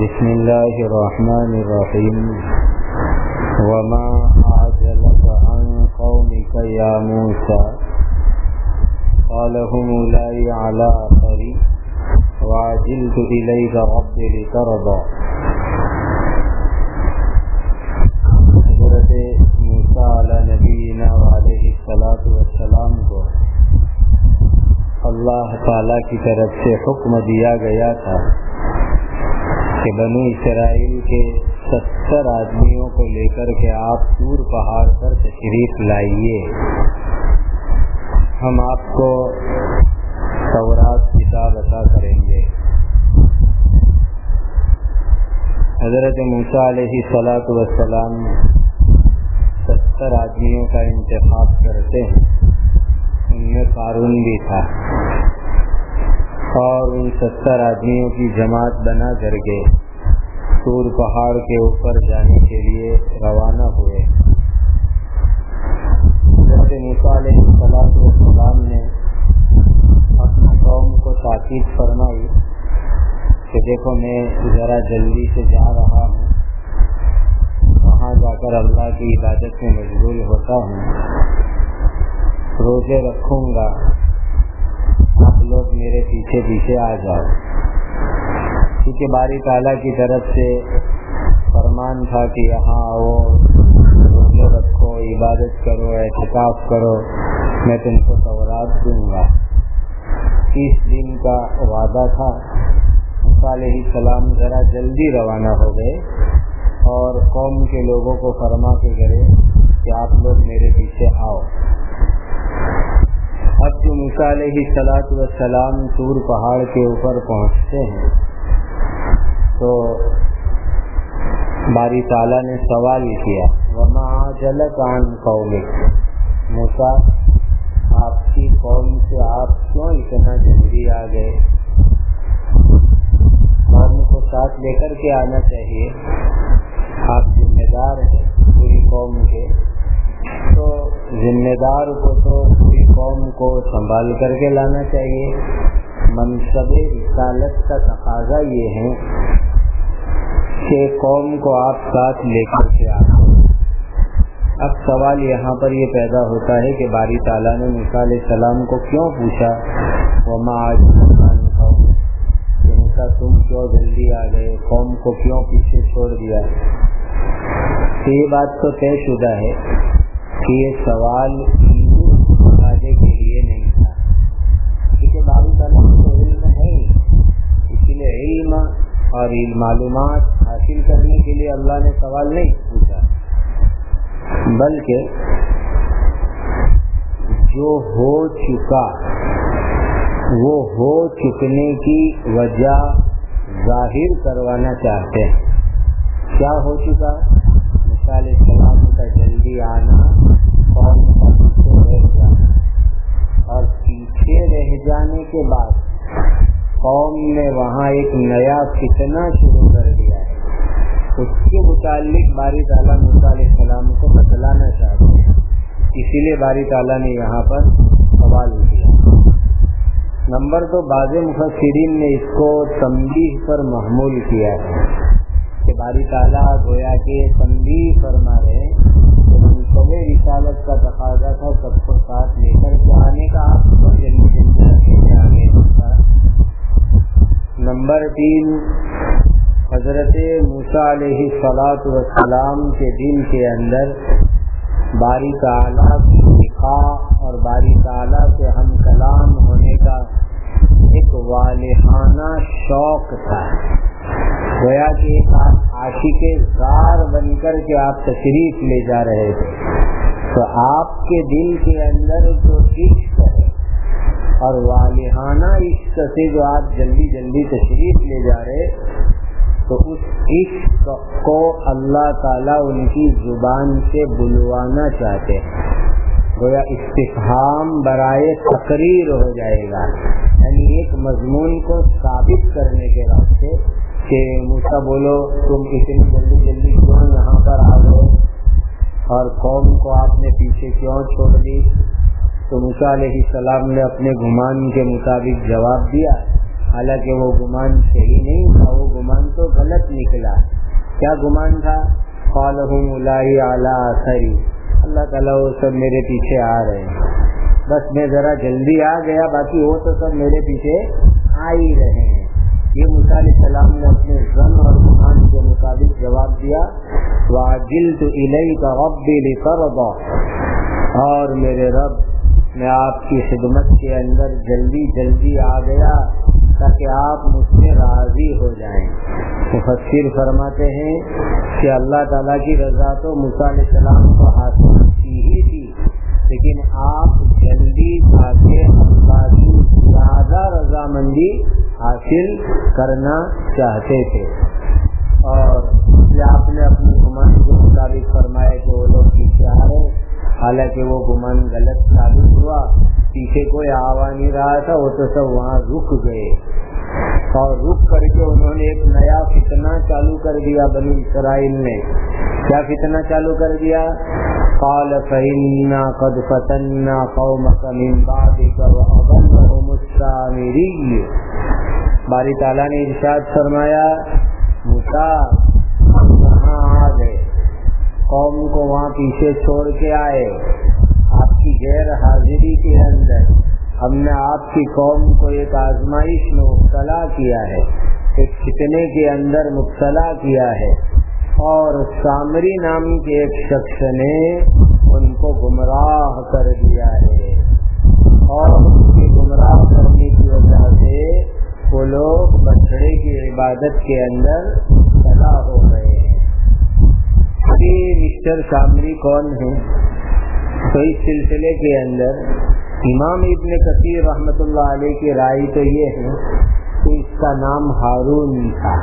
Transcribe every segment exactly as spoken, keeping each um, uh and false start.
بسم الله الرحمن الرحيم وما أعجلك عن قومك يا موسى قال هم أولئك على آثري وعجلت إليك رب لترضى. حضرت موسیٰ علی نبینا علیہ الصلاۃ والسلام کو اللہ تعالیٰ کی طرف سے حکم دیا گیا تھا کہ بنی اسرائیل کے ستر آدمیوں کو لے کر کے آپ طور پہاڑ پر تشریف لائیے، ہم آپ کو تورات کتاب عطا کریں گے. حضرت موسیٰ علیہ الصلاۃ والسلام ستر آدمیوں کا انتخاب کرتے ہیں، ان میں قارون بھی تھا، اور ان ستر آدمیوں کی جماعت بنا کر کے طور پہاڑ کے اوپر جانے کے لیے روانہ ہوئے. حضرت موسیٰ علیہ السلام نے اپنی قوم کو تاکید فرمائی کہ دیکھو میں ذرا جلدی سے جا رہا ہوں، وہاں جا کر اللہ کی عبادت میں مشغول ہوتا ہوں، روزے رکھوں گا، آپ لوگ میرے پیچھے پیچھے آ جاؤ. کیونکہ باری تعالیٰ کی طرف سے فرمان تھا کہ یہاں آؤ، روزے رکھو، عبادت کرو، اعتکاف کرو، میں تم کو تورات دوں گا. تیس دن کا وعدہ تھا. موسیٰ علیہ السلام ذرا جلدی روانہ ہو گئے اور قوم کے لوگوں کو فرما کے گئے کہ آپ لوگ میرے پیچھے آؤ. اب جو موسیٰ علیہ السلام طور پہاڑ کے اوپر پہنچتے ہیں تو باری تعالیٰ نے سوال کیا، وَمَا عَجَلَكَ عَنْ قَوْمِكَ، موسیٰ آپ کی قوم سے آپ کیوں اتنا جلدی آ گئے؟ قوم کو ساتھ لے کر کے آنا چاہیے، آپ ذمہ دار ہیں پوری قوم کے، تو ذمہ دار کو تو پوری قوم کو سنبھال کر کے لانا چاہیے. منصب رسالت کا تقاضا یہ ہے کہ قوم کو آپ ساتھ لے کر کے آتے. اب سوال یہاں پر یہ پیدا ہوتا ہے کہ باری تعالیٰ نے موسیٰ علیہ السلام کو کیوں پوچھا وَمَا عَجَلَكَ عَنْ قَوْمِكَ، کہ موسیٰ تم کیوں جلدی آ گئے، قوم کو کیوں پیچھے چھوڑ دیا؟ تو یہ بات تو طے شدہ ہے کہ یہ سوال فائدے کے لیے نہیں تھا، کیونکہ باری تعالیٰ کو علم ہے، اسی لیے علم اور معلومات حاصل کرنے کے لیے اللہ نے سوال نہیں پوچھا، بلکہ جو ہو چکا وہ ہو چکنے کی وجہ ظاہر کروانا چاہتے ہیں. کیا ہو چکا؟ موسیٰ علیہ السلام کا جلدی آنا، قوم کا پیچھے رہ جانا، اور پیچھے رہ جانے کے بعد قوم نے وہاں ایک نیا فتنہ شروع کر دیا ہے، اس کے متعلق باری تعالیٰ موسیٰ علیہ السلام کو بتلانا چاہتے ہیں. اسی لیے باری تعالیٰ نے یہاں پر سوال کیا. نمبر دو، بعض مفسرین نے اس کو تنبیہ پر محمول کیا ہے کہ باری تعالیٰ گویا کہ تنبیہ فرما رہے کہ منصب رسالت کا تقاضا تھا سب کو ساتھ لے کر کے آنے کا، آپ کو جلدی جلدی آگے ہوتا. نمبر تین، حضرت موسیٰ علیہ السلام کے دل کے اندر باری تعالیٰ کی لقاء اور باری تعالیٰ سے ہم کلام ہونے کا ایک والہانہ شوق تھا. گویا کہ ایک عاشق زار بن کر کے آپ تشریف لے جا رہے تھے، تو آپ کے دل کے اندر جو عشق ہے اور والہانہ عشق سے جو آپ جلدی جلدی تشریف لے جا رہے، تو اس عشق کو اللہ تعالیٰ ان کی زبان سے بلوانا چاہتے ہیں. گویا استفہام برائے تقریر ہو جائے گا، یعنی ایک مضمون کو ثابت کرنے کے واسطے کہ موسیٰ بولو تم اتنی جلدی جلدی کیوں یہاں پر آ گئے اور قوم کو آپ نے پیچھے کیوں چھوڑ دی؟ تو موسیٰ علیہ السلام نے اپنے گمان کے مطابق جواب دیا حالانکہ وہ گمان صحیح نہیں تھا، وہ گمان تو غلط نکلا۔ کیا گمان تھا؟ قال هم اولئک علی اثری، اللہ تعالیٰ وہ سب میرے پیچھے آ رہے ہیں، بس میں ذرا جلدی آ گیا، باقی وہ تو سب میرے پیچھے آ ہی رہے ہیں۔ یہ موسیٰ علیہ السلام نے اپنے ظن اور گمان کے مطابق جواب دیا، وَعَجِلْتُ إِلَيْكَ رَبِّ لِتَرْضَىٰ، اور میرے رب میں آپ کی خدمت کے اندر جلدی جلدی آ گیا تاکہ آپ مجھ سے راضی ہو جائیں۔ مفسر فرماتے ہیں کہ اللہ تعالیٰ کی رضا تو موسیٰ علیہ السلام کو حاصل کی ہی تھی، لیکن آپ جلدی آ کے اللہ کی زیادہ رضامندی حاصل کرنا چاہتے تھے، اور یہ آپ نے اپنے گمان کے مطابق فرمایا کہ وہ لوگ پیچھے آ رہے، حالانکہ وہ گمان غلط ثابت ہوا، پیچھے کوئی آوا نہیں رہا تھا، وہ تو سب وہاں رک گئے، اور رک کر کے انہوں نے ایک نیا فتنہ چالو کر دیا بنی اسرائیل نے۔ کیا فتنہ چالو کر دیا؟ قال فإنا قد فتنا قومك من بعدك وأضلهم السامري، باری تعالیٰ نے ارشاد فرمایا موسیٰ ہم وہاں آ گئے، قوم کو وہاں پیچھے چھوڑ کے آئے، آپ کی غیر حاضری کے اندر ہم نے آپ کی قوم کو ایک آزمائش میں مبتلا کیا ہے، ایک فتنے کے اندر مبتلا کیا ہے، اور سامری نام کے ایک شخص نے ان کو گمراہ کر دیا ہے، اور ان کے گمراہ کرنے کی وجہ سے وہ لوگ بچڑے کی عبادت کے اندر مبتلا ہو گئے ہیں۔ ابھی مسٹر سامری کون ہیں؟ تو اس سلسلے کے اندر امام ابن کثیر رحمۃ اللہ علیہ کی رائے تو یہ ہے کہ اس کا نام ہارون تھا،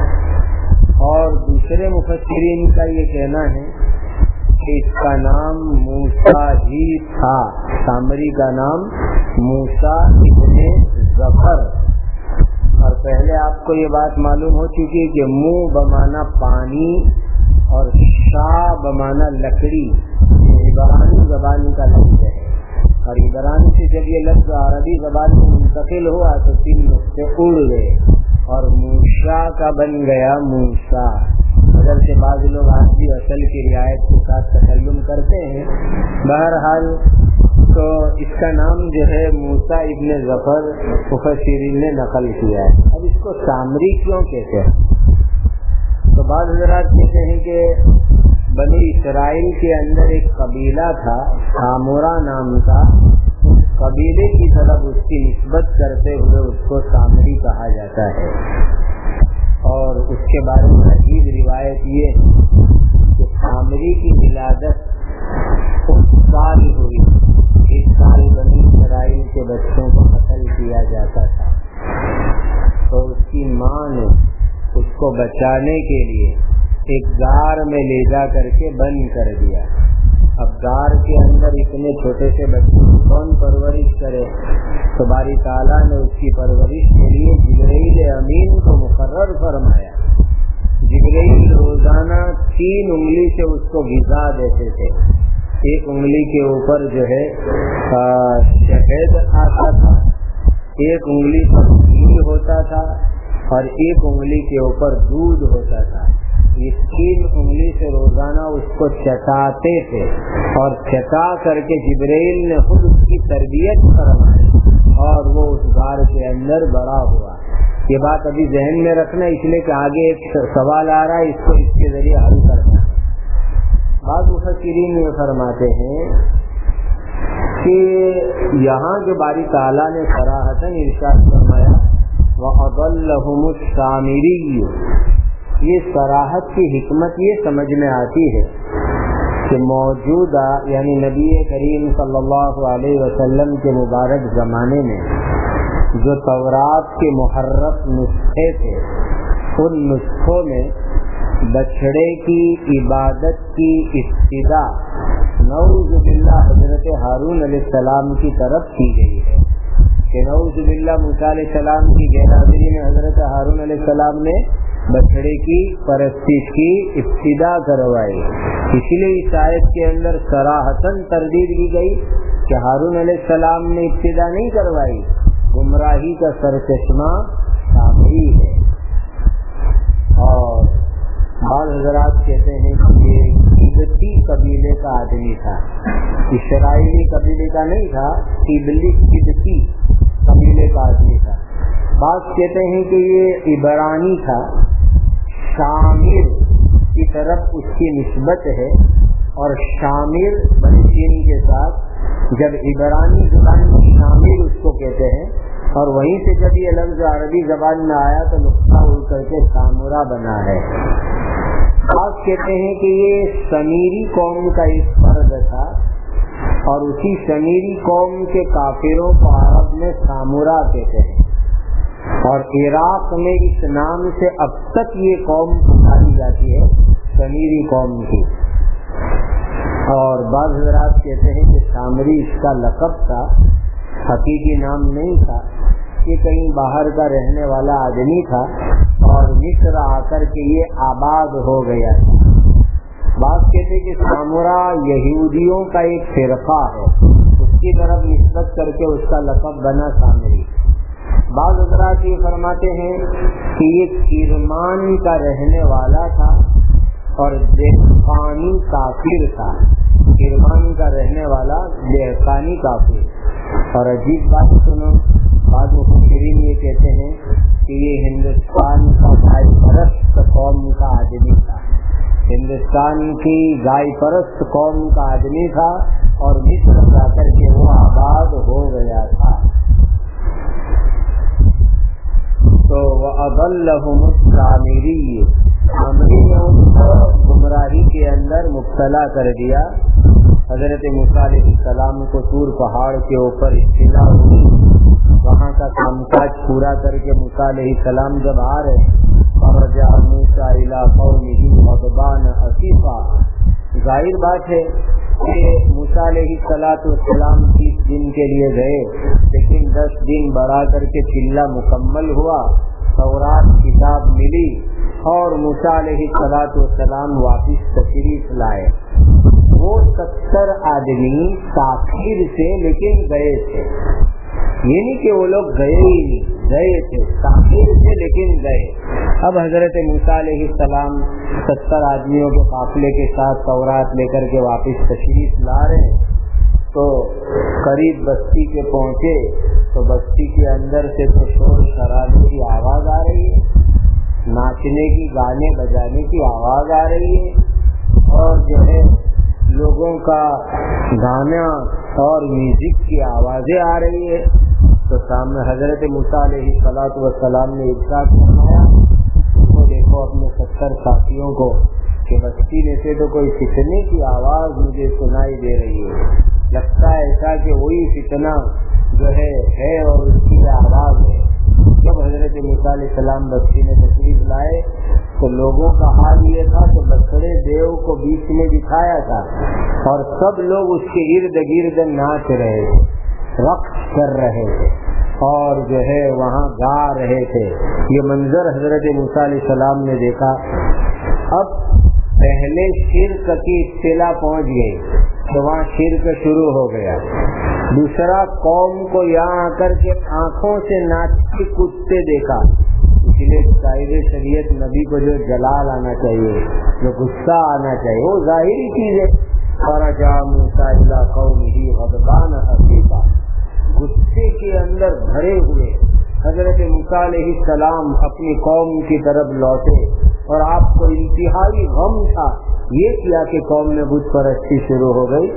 اور دوسرے مفسرین کا یہ کہنا ہے کہ اس کا نام موسیٰ ہی تھا، سامری کا نام موسیٰ ابن ظفر۔ اور پہلے آپ کو یہ بات معلوم ہو چکی کہ منہ بمانا پانی اور شاہ بمانا لکڑی عبرانی زبان کا لفظ ہے، اور عبرانی سے جب یہ لفظ عربی زبان میں منتقل ہوا تو تین نقطے اڑ گئے اور موسیٰ کا بن گیا موسیٰ۔ اگر سے بعض لوگ آج بھی اصل کی رعایت کے ساتھ تکلم کرتے ہیں، بہرحال تو اس کا نام جو ہے موسیٰ ابن ظفر مفسرین نے نقل کیا ہے۔ اب اس کو سامری کیوں کہتے ہیں؟ تو بعض حضرات کہتے ہیں کہ بنی اسرائیل کے اندر ایک قبیلہ تھا سامورا نام کا، قبیلے کی طرف اس کی نسبت کرتے ہوئے اس کو سامری کہا جاتا ہے، اور اس کے بارے میں عجیب روایت یہ ہے کہ سامری کی ولادت اس سال ہوئی، اس سال بنی اسرائیل کے بچوں کو قتل کیا جاتا تھا، تو اس کی ماں نے اس کو بچانے کے لیے ایک غار میں لے جا کر کے بند کر دیا۔ اب غار کے اندر اتنے چھوٹے سے بچے کی کون پرورش کرے؟ تو باری تعالیٰ نے اس کی پرورش کے لیے جبرائیل امین کو مقرر فرمایا۔ جبرائیل روزانہ تین انگلی سے اس کو غذا دیتے تھے، ایک انگلی کے اوپر جو ہے شہد آتا تھا، ایک انگلی پر گھی ہوتا تھا، اور ایک انگلی کے اوپر دودھ ہوتا تھا۔ یہ تین انگلی سے روزانہ اس کو چٹاتے تھے، اور چٹا کر کے جبرائیل نے خود اس کی تربیت فرمائی، اور وہ اس غار کے اندر بڑا ہوا۔ یہ بات ابھی ذہن میں رکھنا، اس لیے کہ آگے ایک سوال آ رہا ہے، اس کو اس کے ذریعے حل کرنا۔ بعض مفسرین یہ فرماتے ہیں کہ یہاں جو باری تعالیٰ نے صراحتاً ارشاد فرمایا وَأَضَلَّهُمُ السَّامِرِيُّ، یہ صراحت کی حکمت یہ سمجھ میں آتی ہے کہ موجودہ یعنی نبی کریم صلی اللہ علیہ وسلم کے مبارک زمانے میں جو تورات کے محرف نسخے تھے، ان نسخوں میں بچڑے کی عبادت کی ابتدا نعوذ باللہ حضرت ہارون علیہ السلام کی طرف کی گئی ہے، کہ نعوذ باللہ موسیٰ علیہ السلام کی غیر حاضری میں حضرت ہارون علیہ السلام نے بچڑے کی پرستش کی ابتدا کروائی۔ اسی لیے اس آیت کے اندر صراحتاً تردید کی گئی کہ ہارون علیہ السلام نے ابتدا نہیں کروائی، گمراہی کا سرچشمہ سامری ہے. اور بعض حضرات کہتے ہیں کہ یہ قبطی قبیلے کا آدمی تھا، اسرائیلی قبیلے کا نہیں تھا، قبطی قبیلے کا آدمی تھا. بعض کہتے ہیں کہ یہ عبرانی تھا، شامر کی طرف اس کی نسبت ہے. اور شامر بنشین کے ساتھ جب عبرانی زبان میں شامر اس کو کہتے ہیں، اور وہیں سے جب یہ لفظ عربی زبان میں آیا تو نقطہ اڑ کر کے سامورا بنا ہے. بعض کہتے ہیں کہ یہ سمیری قوم کا ایک فرد تھا، اور اسی سمیری قوم کے کافروں کو عرب میں سامورا کہتے ہیں، اور عراق میں اس نام سے اب تک یہ قوم پکاری جاتی ہے، سمیری قوم کی. اور بعض حضرات کہتے ہیں کہ سامری اس کا لقب تھا، حقیقی نام نہیں تھا. یہ کہیں باہر کا رہنے والا آدمی تھا اور مصر آ کر کے یہ آباد ہو گیا تھا. بعض کہتے ہیں کہ سامورا یہودیوں کا ایک فرقہ ہے، اس کی طرف نسبت کر کے اس کا لقب بنا سامری. بعض حضرات یہ فرماتے ہیں کہ یہ کرمان کا رہنے والا تھا اور دہقانی کافر تھا. کرمان کا رہنے والا دہقانی کافر. اور عجیب بات سنو، بعض مفسرین یہ کہتے ہیں کہ یہ ہندوستان کا گائے پرست قوم کا آدمی تھا، ہندوستان کی گائے پرست قوم کا آدمی تھا، اور مصر جا کر کے وہ آباد ہو گیا تھا. تو وَأَضَلَّهُمُ السَّامِرِيُّ، سامری نے ان کو گمراہی کے اندر مبتلا کر دیا. حضرت موسیٰ علیہ السلام کو طور پہاڑ کے اوپر اطلاع ہوئی، وہاں کا کام کاج پورا کر کے موسیٰ علیہ السلام جب آ رہے، فرجع موسیٰ الی قومہ غضبان اسفا. ظاہر بات ہے کہ موسیٰ علیہ السلام تیس دن کے لیے گئے، لیکن دس دن بڑھا کر کے چلہ مکمل ہوا، تورات کتاب ملی، اور موسیٰ علیہ السلام واپس تشریف لائے. وہ ستر آدمی تاخیر سے لیکن گئے تھے، یہ نہیں کہ وہ لوگ گئے ہی نہیں، گئے تھے تاخیر سے لیکن گئے. اب حضرت موسیٰ علیہ السلام ستر آدمیوں کے قافلے کے ساتھ تورات لے کر کے واپس تشریف لا رہے ہیں، تو قریب بستی کے پہنچے تو بستی کے اندر سے تو شور شرابے کی آواز آ رہی ہے، ناچنے کی، گانے بجانے کی آواز آ رہی ہے، اور جو ہے لوگوں کا گانا اور میوزک کی آوازیں آ رہی ہے. تو سامنے حضرت موسیٰ علیہ السلام نے ارشاد فرمایا، تو دیکھو اپنے ستر ساتھیوں کو کہ بستی میں سے تو کوئی فتنے کی آواز مجھے سنائی دے رہی ہے، لگتا ہے ایسا کہ وہی فتنہ جو ہے ہے اور اس کی آواز ہے. جب حضرت موسیٰ علیہ السلام بستی میں تشریف لائے تو لوگوں کا حال یہ تھا کہ بچڑے دیو کو بیچ میں دکھایا تھا، اور سب لوگ اس کے ارد گرد ناچ رہے تھے، رقص کر رہے تھے، اور جو ہے وہاں گا رہے تھے. یہ منظر حضرت موسیٰ علیہ السلام نے دیکھا. اب پہلے شرک کی اطلاع پہنچ گئی تو وہاں شرک شروع ہو گیا. دوسرا، قوم کو یہاں آ کر کے آنکھوں سے ناچتے کودتے دیکھا. اس لیے صاحب شریعت نبی کو جو جلال آنا چاہیے، جو غصہ آنا چاہیے، وہ ظاہری چیز ہے. فرجع موسیٰ الی قومہ غضبان اسفا، غصے کے اندر بھرے ہوئے حضرت موسیٰ علیہ السلام اپنی قوم کی طرف لوٹے، اور آپ کو انتہائی غم تھا. یہ کیا کہ قوم میں بت پرستی شروع ہو گئی.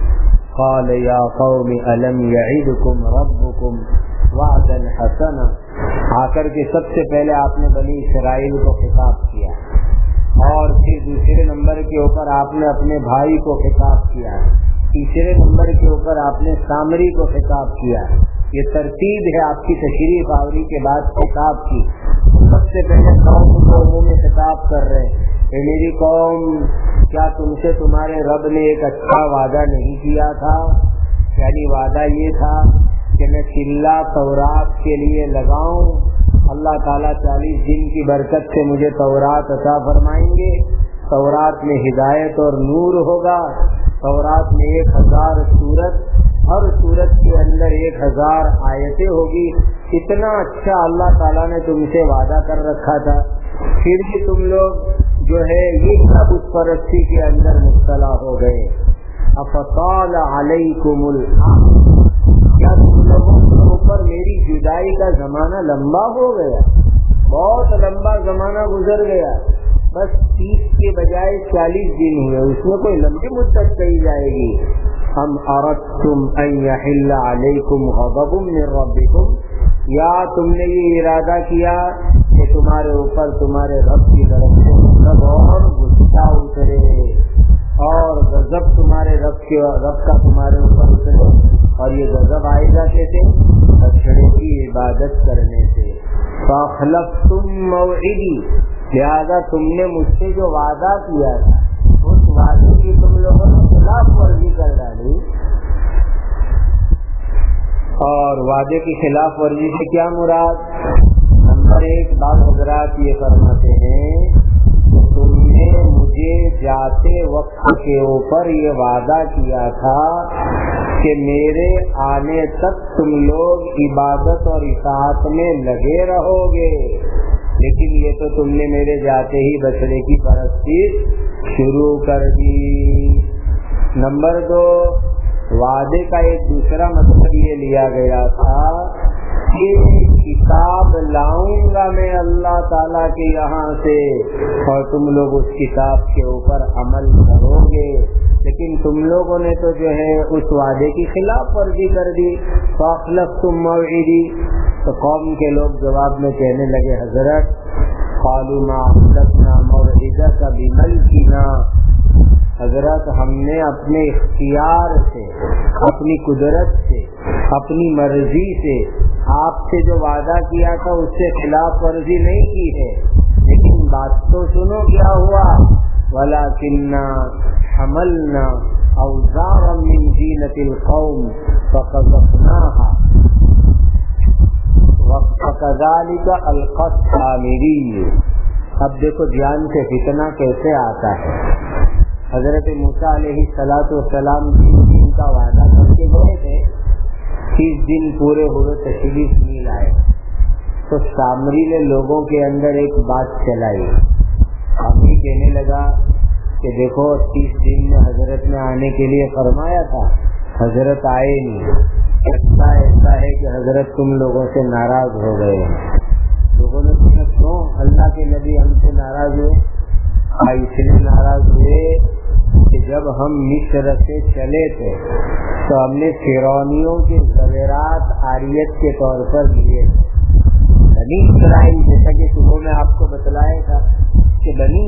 قال یا قوم الم یعدکم ربکم وعدا حسنا، آ کر کے سب سے پہلے آپ نے بنی اسرائیل کو خطاب کیا، اور پھر دوسرے نمبر کے اوپر آپ نے اپنے بھائی کو خطاب کیا، تیسرے نمبر کے اوپر آپ نے سامری کو خطاب کیا. یہ ترتیب ہے آپ کی تشریف آوری کے بعد خطاب کی. سب سے پہلے قوم کو منہ میں خطاب کر رہے ہیں کہ میری قوم، کیا تم سے تمہارے رب نے ایک اچھا وعدہ نہیں کیا تھا؟ یعنی وعدہ یہ تھا کہ میں چلہ تورات کے لیے لگاؤں، اللہ تعالیٰ چالیس دن کی برکت سے مجھے تورات عطا فرمائیں گے، تورات میں ہدایت اور نور ہوگا، تورات میں ایک ہزار سورت ہر صورت کے اندر ایک ہزار آیتیں ہوگی. اتنا اچھا اللہ تعالیٰ نے تم سے وعدہ کر رکھا تھا، پھر بھی تم لوگ جو ہے یہ سب بت پرستی کے اندر مبتلا ہو گئے. افطال علیکم العہد، کیا تم لوگوں کے اوپر میری جدائی کا زمانہ لمبا ہو گیا؟ بہت لمبا زمانہ گزر گیا. بس تیس کے بجائے چالیس دن ہوئے، اس میں کوئی لمبی مدت کہی جائے گی. ام اردتم ان یحل علیکم غضب من ربکم، یا تم نے یہ ارادہ کیا کہ تمہارے اوپر تمہارے رب کی طرف سے غضب اور غصہ اترے، اور غضب تمہارے رب کے رب کا تمہارے اوپر اترے. اور یہ غضب آئے گا کیسے؟ بچڑے کی عبادت کرنے سے. فاخلفتم موعدی، لہذا تم نے مجھ سے جو وعدہ کیا تھا اس وعدے کی تم لوگوں نے خلاف ورزی کر ڈالی. اور وعدے کی خلاف ورزی سے کیا مراد؟ نمبر ایک، بعض حضرات یہ فرماتے ہیں کہ تم نے مجھے جاتے وقت کے اوپر یہ وعدہ کیا تھا کہ میرے آنے تک تم لوگ عبادت اور اطاعت میں لگے رہو گے، لیکن یہ تو تم نے میرے جاتے ہی بچڑے کی پرستی شروع کر دی. نمبر دو، وعدے کا ایک دوسرا مطلب یہ لیا گیا تھا کہ کتاب لاؤں گا میں اللہ تعالیٰ کے یہاں سے اور تم لوگ اس کتاب کے اوپر عمل کرو گے، لیکن تم لوگوں نے تو جو ہے اس وعدے کی خلاف ورزی کر دی. فاخلفتم موعدی، تو قوم کے لوگ جواب میں کہنے لگے حضرت قالوا ما اخلفنا موعدک بملکنا، حضرت ہم نے اپنے اختیار سے، اپنی قدرت سے، اپنی مرضی سے آپ سے جو وعدہ کیا تھا اس سے خلاف ورزی نہیں کی ہے، لیکن بات تو سنو کیا ہوا. ولکننا حملنا اوزارا من زینۃ القوم فقذفناها وَكَذَلِكَ أَلْقَى السَّامِرِيُّ. اب دیکھو دھیان سے فتنہ کیسے آتا ہے. حضرت موسیٰ علیہ الصلاۃ والسلام تیس دن کا وعدہ کر کے گئے تھے، تیس دن پورے ہوئے تشریف نہیں لائے، تو سامری نے لوگوں کے اندر ایک بات چلائی. سامری کہنے لگا کہ دیکھو تیس دن میں حضرت نے آنے کے لیے فرمایا تھا، حضرت آئے نہیں، ایسا ایسا ہے کہ حضرت تم لوگوں سے ناراض ہو گئے. لوگوں نے پوچھا کیوں؟ اللہ کے نبی ہم سے ناراض ہوئے. اس لیے ناراض ہوئے کہ جب ہم مصر سے چلے تھے تو ہم نے فرعونیوں کے زیورات عاریت کے طور پر لیے تھے. بنی اسرائیل، جیسا کہ صبح میں آپ کو بتلایا تھا کہ بنی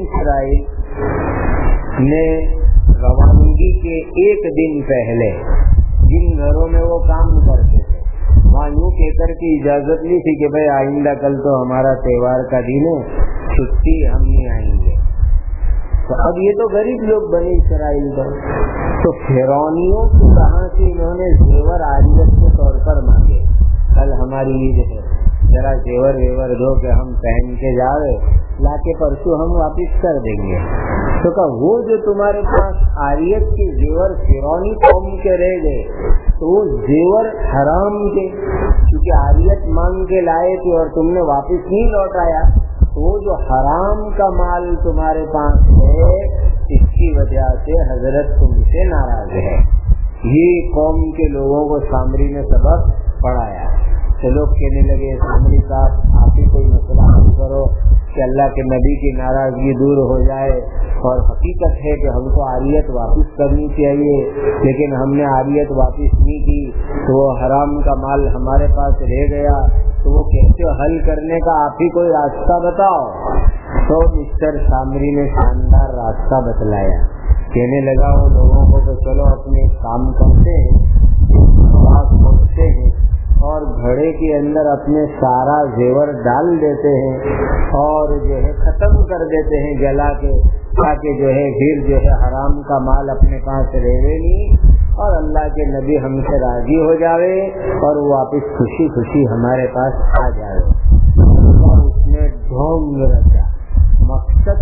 اسرائیل نے روانگی کے ایک دن پہلے جن گھروں میں وہ کام کرتے تھے وہاں یوں کہہ کر کی اجازت نہیں تھی کہ بھائی آئندہ کل تو ہمارا تہوار کا دن ہے، چھٹی ہم نہیں آئیں گے. تو اب یہ تو غریب لوگ بنی اسرائیل تھے، تو فرعونیوں کی کہاں سے انہوں نے زیور عاریت کے طور پر مانگے، کل ہماری عید ہے، ذرا زیور ویور دو کہ ہم پہن کے جاوے، لا کے پرسوں ہم واپس کر دیں گے. تو کہ وہ جو تمہارے پاس عاریت کے زیور فرعونی قوم کے رہ گئے تو وہ زیور حرام کے، کیونکہ عاریت مانگ کے لائے تھے اور تم نے واپس نہیں لوٹایا، تو وہ جو حرام کا مال تمہارے پاس ہے اس کی وجہ سے حضرت تم سے ناراض ہے. یہ قوم کے لوگوں کو سامری نے سبق پڑھایا. تو لوگ کہنے لگے سامری صاحب آپ ہی کوئی مسئلہ حل کرو کہ اللہ کے نبی کی ناراضگی دور ہو جائے. اور حقیقت ہے کہ ہم کو عاریت واپس کرنی چاہیے، لیکن ہم نے عاریت واپس نہیں کی تو وہ حرام کا مال ہمارے پاس رہ گیا، تو وہ کیسے حل کرنے کا آپ ہی کوئی راستہ بتاؤ. تو مسٹر سامری نے شاندار راستہ بتلایا. کہنے لگا وہ لوگوں کو تو چلو اپنے کام کرتے ہیں، آواز پہنچتے ہیں اور گھڑے کے اندر اپنے سارا زیور ڈال دیتے ہیں اور جو ہے ختم کر دیتے ہیں جلا کے، تاکہ جو ہے پھر جو ہے حرام کا مال اپنے پاس رہے نہیں اور اللہ کے نبی ہم سے راضی ہو جاوے اور وہ واپس خوشی خوشی ہمارے پاس آ جائے. اور اس نے ڈھونگ رکھا. مقصد تو اس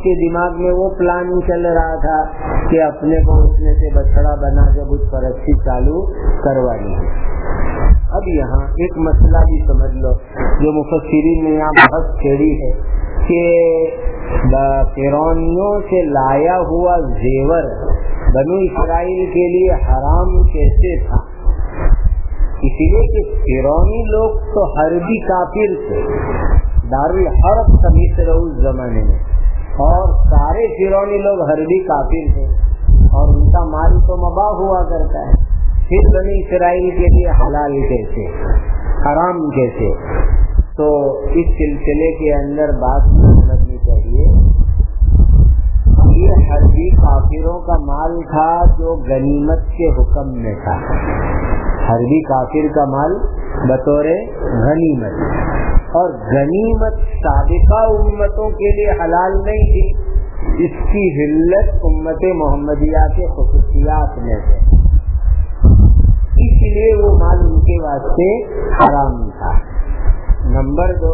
के दिमाग में वो प्लान चल रहा था कि अपने को उसमें से बछड़ा बना के बुत परस्ती चालू करवानी है। अब यहाँ एक मसला भी समझ लो जो मुफस्सिरीन ने यहाँ बहस छेड़ी है कि फिरौनियों से लाया हुआ जेवर बनु इसराइल के लिए हराम कैसे था। इसलिए कि फिरौनी लोग तो हरबी काफिर थे, दारुल हर्ब था मिस्र उस जमाने में, और सारे फिरौनी लोग हरबी काफिर थे और उनका माल तो मबा हुआ करता है। फिर बनु इसराइल के लिए हलाल कैसे, हराम कैसे। तो इस सिलसिले के अंदर बात समझनी चाहिए, ये हरबी काफिरों का माल था जो गनीमत के हुक्म में था। हरबी काफिर का माल बतौरे गनीमत, और गनीमत साबिका उम्मतों के लिए हलाल नहीं थी, इसकी हिल्लत उम्मत मोहम्मदिया के खुसूसियात में है, इसलिए वो माल उनके वास्ते हराम था। नंबर दो,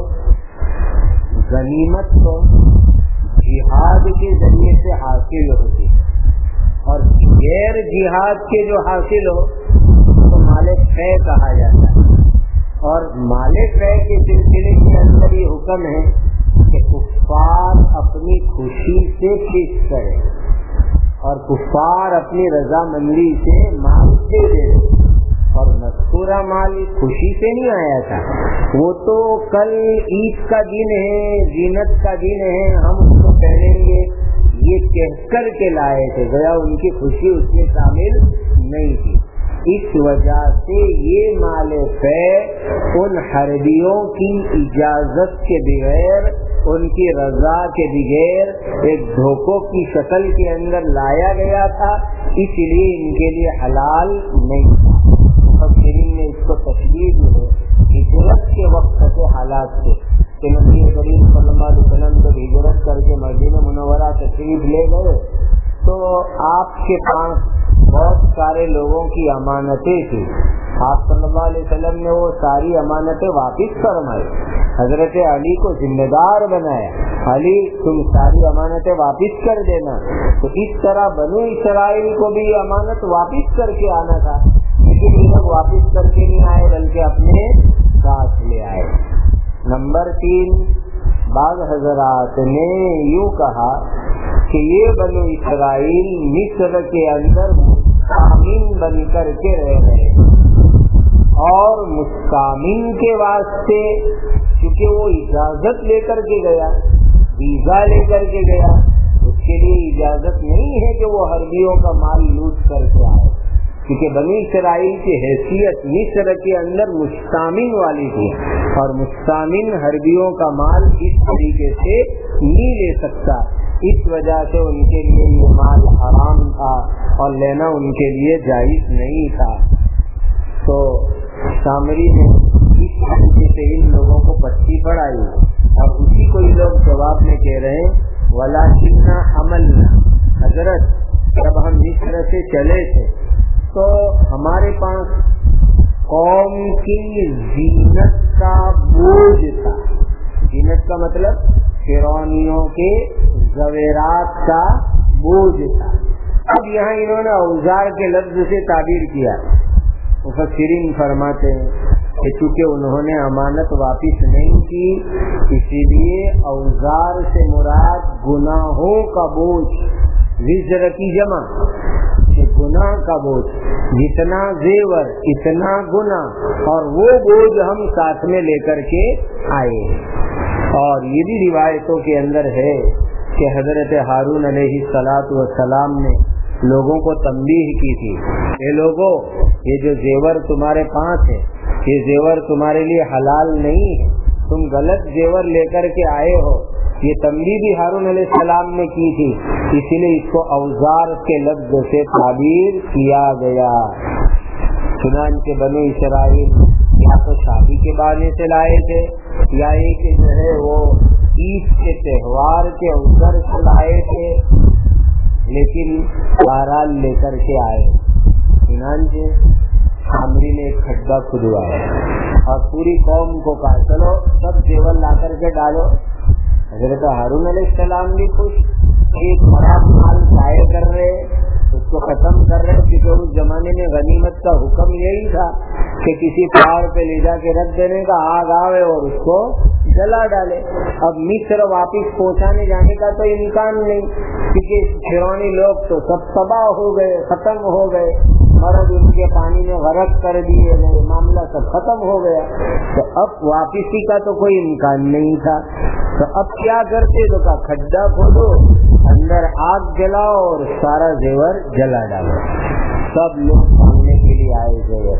गनीमत को जिहाद के जरिए से हासिल होती है, और गैर जिहाद के जो हासिल हो तो माले फै कहा जाता है। और माले फै के सिलसिले के अंदर ये हुक्म है कि कुफ्फार अपनी खुशी से पेश करे और कुफ्फार अपनी रजामंदी से माल दे दे, और मज़कूरा माल खुशी से नहीं आया था, वो तो कल ईद का दिन है, जीनत का दिन है, हम उसको पहनेंगे ये कहकर के लाए थे, गया उनकी खुशी उसमें शामिल नहीं थी। इस वजह से ये माले फै उन हरबियों की इजाजत के बगैर, उनकी रजा के बगैर एक धोखों की शक्ल के अंदर लाया गया था, इसलिए इनके लिए हलाल नहीं था। मुफस्सिरीन ने इसको तशबीह दी है हिजरत के वक्त के हालात से, कि नबी करीम सल्लल्लाहु अलैहि वसल्लम जब हिजरत करके मदीना मुनव्वरा तशरीफ ले गए तो आपके पास बहुत सारे लोगों की अमानतें थी। आप सल्लल्लाहु अलैहि वसल्लम ने वो सारी अमानतें वापिस फरमाई, हजरत अली को जिम्मेदार बनाया, अली तुम सारी अमानतें वापिस कर देना। तो इस तरह बनु इसराइल को भी अमानत वापिस करके आना था, लेकिन ये लोग वापिस करके नहीं आए बल्कि अपने साथ ले आए। नंबर तीन, बाज़ हजरात ने यूँ कहा कि ये बनु इसराइल मिस्र के अंदर मुस्तामिन बन कर के रह गए, और मुस्तामिन के वास्ते क्योंकि वो इजाजत लेकर के गया, वीजा लेकर के गया, उसके लिए इजाजत नहीं है कि वो हरबियों का माल लूट करके आए, क्योंकि बनी इसराइल की हैसियत मिस्र के अंदर मुस्तामिन वाली थी, और मुस्तामिन हरबियों का माल इस तरीके से नहीं ले सकता। इस वजह से उनके लिए ये माल हराम था और लेना उनके लिए जायज नहीं था। तो सामरी ने इस तरीके से इन लोगों को पट्टी पढ़ाई, और उसी को ये लोग जवाब में कह रहे हैं वलाकिन्ना अमलना, हजरत जब हम मिस्र से चले थे तो हमारे पास कौम की जीनत का बोझ था। जीनत का मतलब फिरौनियों के ज़वेरात का बोझ था। अब यहाँ इन्होंने औजार के लफ्ज से ताबीर किया। मुफस्सिरीन फरमाते हैं कि चूँकि उन्होंने अमानत वापिस नहीं की, इसीलिए औजार से मुराद गुनाहों का बोझ, विज़्र की जमा, गुनाह का बोझ, जितना जेवर इतना गुना, और वो बोझ हम साथ में लेकर के आए। और ये भी रिवायतों के अंदर है कि हजरत हारून अलैहि सलातु वस्सलाम ने लोगों को तंबीह की थी, ये लोगों ये जो जेवर तुम्हारे पास है ये जेवर तुम्हारे लिए हलाल नहीं है, तुम गलत जेवर लेकर के आए हो। ये तंबीह भी हारून अलैहिस्सलाम ने की थी, इसीलिए इसको औजार के लफ्ज से ताबीर किया गया। चुनांचे बनु इसराइल या तो शादी के बहाने से लाए थे, या एक जो है वो ईद के त्योहार के अवसर से लाए थे, लेकिन बहरहाल लेकर के आए। चुनांचे सामरी ने एक खड्डा खुदवाया और पूरी कौम को कहा चलो सब जेवर ला करके डालो, حضرت ہارون علیہ السلام بھی خوش، ایک خراب مال ضائع کر رہے، اس کو ختم کر رہے، کیونکہ اس زمانے میں غنیمت کا حکم یہی تھا کہ کسی پہاڑ پہ لے جا کے رکھ دینے کا، آگ آوے اور اس کو جلا ڈالے۔ اب مصر واپس پہنچانے جانے کا تو امکان نہیں، کیونکہ فرعونی لوگ تو سب تباہ ہو گئے، ختم ہو گئے، مرد ان کے پانی میں غرق کر دیے گئے، معاملہ سب ختم ہو گیا، تو اب واپسی کا تو کوئی امکان نہیں تھا۔ تو اب کیا کرتے؟ تو کا کھڈا کھودو، اندر آگ جلاؤ اور سارا زیور جلا ڈالو۔ سب لوگ سامنے کے لیے آئے گئے،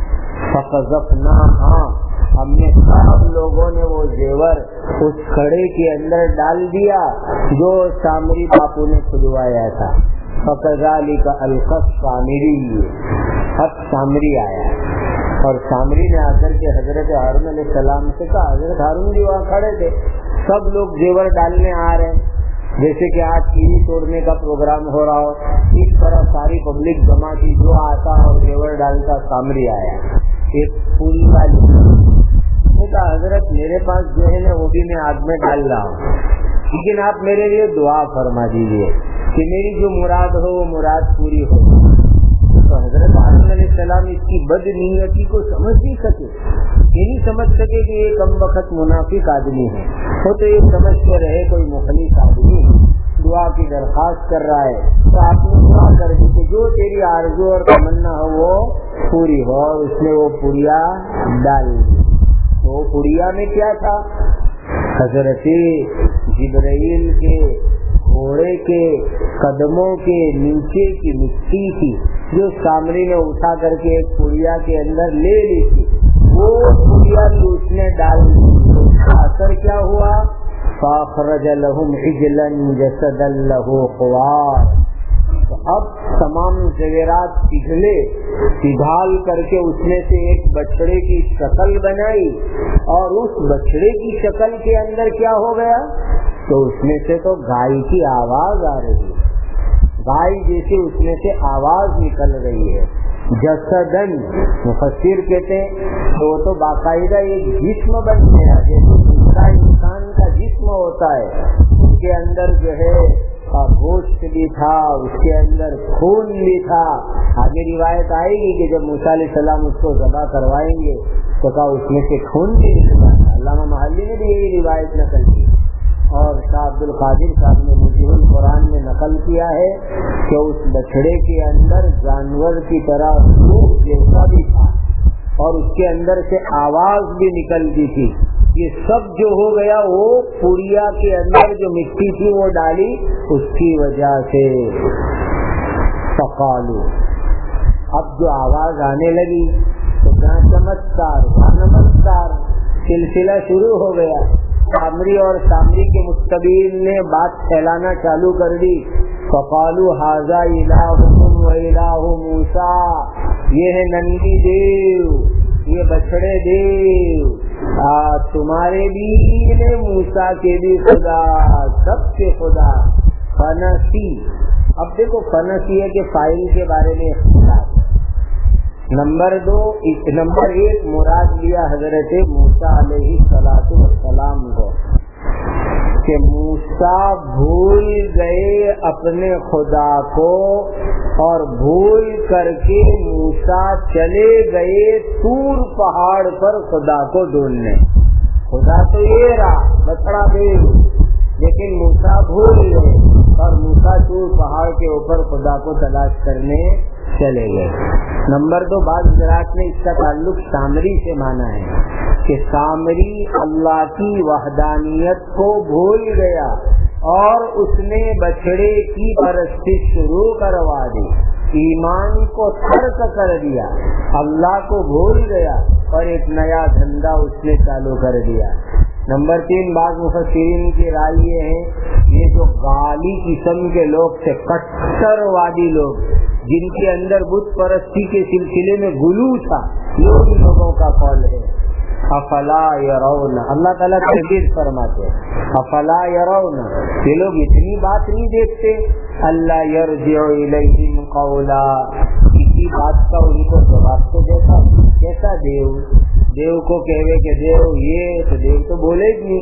فقذفناہا، ہم نے سب لوگوں نے وہ زیور اس کھڑے کے اندر ڈال دیا جو سامری باپو نے کھدوایا تھا۔ فَكَذَلِكَ أَلْقَى السَّامِرِيُّ، اب سامری آیا اور سامری نے آ کر کے حضرت ہارون علیہ السلام سے کہا، حضرت ہارون بھی وہاں کھڑے تھے، سب لوگ زیور ڈالنے آ رہے ہیں، جیسے کہ آج چیری توڑنے کا پروگرام ہو رہا ہو، اس طرح ساری پبلک جمع کی، جو آتا اور زیور ڈالتا۔ سامری آیا، ایک پوری والی نے کہا، حضرت میرے پاس جو ہے نا وہ بھی میں آگ میں ڈال رہا ہوں، لیکن آپ میرے لیے دعا فرما دیجیے کہ میری جو مراد ہو وہ مراد پوری ہو۔ تو حضرت ہارون علیہ السلام اس کی بد نیتی کو سمجھ نہیں سکے، یہ نہیں سمجھ سکے کہ یہ کم وقت منافق آدمی ہے، وہ تو یہ سمجھتے رہے کوئی مخلص آدمی دعا کی درخواست کر رہا ہے، تو آپ نے دعا کر دی کہ جو تیری آرزو اور تمنا ہو وہ پوری ہو، اور اس نے وہ پوریا ڈال دی۔ تو وہ پوریا میں کیا تھا؟ حضرت جبرائیل کے گھوڑے کے قدموں کے نیچے کی مٹی تھی جو سامری نے اٹھا کر کے ایک پوریا کے اندر لے لی تھی، وہ پوریا بھی اس نے ڈال دی۔ اس کا اثر کیا ہوا؟ فَأَخْرَجَ لَهُمْ عِجْلًا جَسَدًا لَهُ خُوَارٌ، تو اب تمام زیورات پگھلے، پگھال کر کے اس میں سے ایک بچڑے کی شکل بنائی، اور اس بچڑے کی شکل کے اندر کیا ہو گیا؟ تو اس میں سے تو گائے کی آواز آ رہی ہے، گائے جیسے اس میں سے آواز نکل رہی ہے۔ جسدن مفسر کہتے ہیں تو وہ تو باقاعدہ ایک جسم بن گیا، جیسے دوسرا انسان کا جسم ہوتا ہے، اس کے اندر جو ہے گوشت بھی تھا، اس کے اندر خون بھی تھا۔ آگے روایت آئے گی کہ جب موسیٰ علیہ السلام اس کو ذبح کروائیں گے تو کہا اس میں سے خون بھی نکلا۔ علامہ محلی نے بھی یہی روایت نقل کی، اور شاہ عبد القادر صاحب نے مجیب القرآن میں نقل کیا ہے کہ اس بچڑے کے اندر جانور کی طرح روح جیسا بھی تھا، اور اس کے اندر سے آواز بھی نکلتی تھی۔ یہ سب جو ہو گیا وہ پوریا کے اندر جو مٹی تھی وہ ڈالی اس کی وجہ سے۔ فقالو، اب جو آواز آنے لگی تو جہاں چمتکار وہاں نمسکار سلسلہ شروع ہو گیا۔ سامری اور سامری کے مستبین نے بات پھیلانا چالو کر دی۔ فقالو ھذا الہکم و الہ موسیٰ، یہ ہے نندی دیو، یہ بچڑے دیو، تمہارے بھی نے موسیٰ کے بھی خدا، سب کے خدا۔ فنسی، اب دیکھو فنسی ہے کہ فائل کے بارے میں اختلاف۔ نمبر دو، نمبر ایک مراد لیا حضرت موسیٰ علیہ السلام کو کہ موسیٰ بھول گئے اپنے خدا کو، اور بھول کر کے موسیٰ چلے گئے طور پہاڑ پر خدا کو ڈھونڈنے۔ خدا تو یہ رہا بچڑا دے، لیکن موسیٰ بھول گئے اور موسیٰ طور پہاڑ کے اوپر خدا کو تلاش کرنے چلے گئے۔ نمبر دو، بعض حضرات نے اس کا تعلق سامری سے مانا ہے کہ سامری اللہ کی وحدانیت کو بھول گیا اور اس نے بچڑے کی پرستش شروع کروا دی، ایمان کو ترک کر دیا، اللہ کو بھول گیا اور ایک نیا دھندا اس نے چالو کر دیا۔ نمبر تین، بعض مفسرین کی رائے یہ ہے یہ جو غالی قسم کے لوگ تھے، کٹر وادی لوگ جن کے اندر بت پرستی کے سلسلے میں غلو تھا، یہ ان لوگوں کا قول ہے۔ افلا یرون، اللہ تعالیٰ تحریر فرماتے ہیں افلا یرون، یہ لوگ اتنی بات نہیں دیکھتے، اللہ یرجع الیہم قولا، کسی بات کا ان کو جواب تو دیتا، کیسا دیو دیو کو کہوے کہ دیو یہ تو دیو تو بولے گی،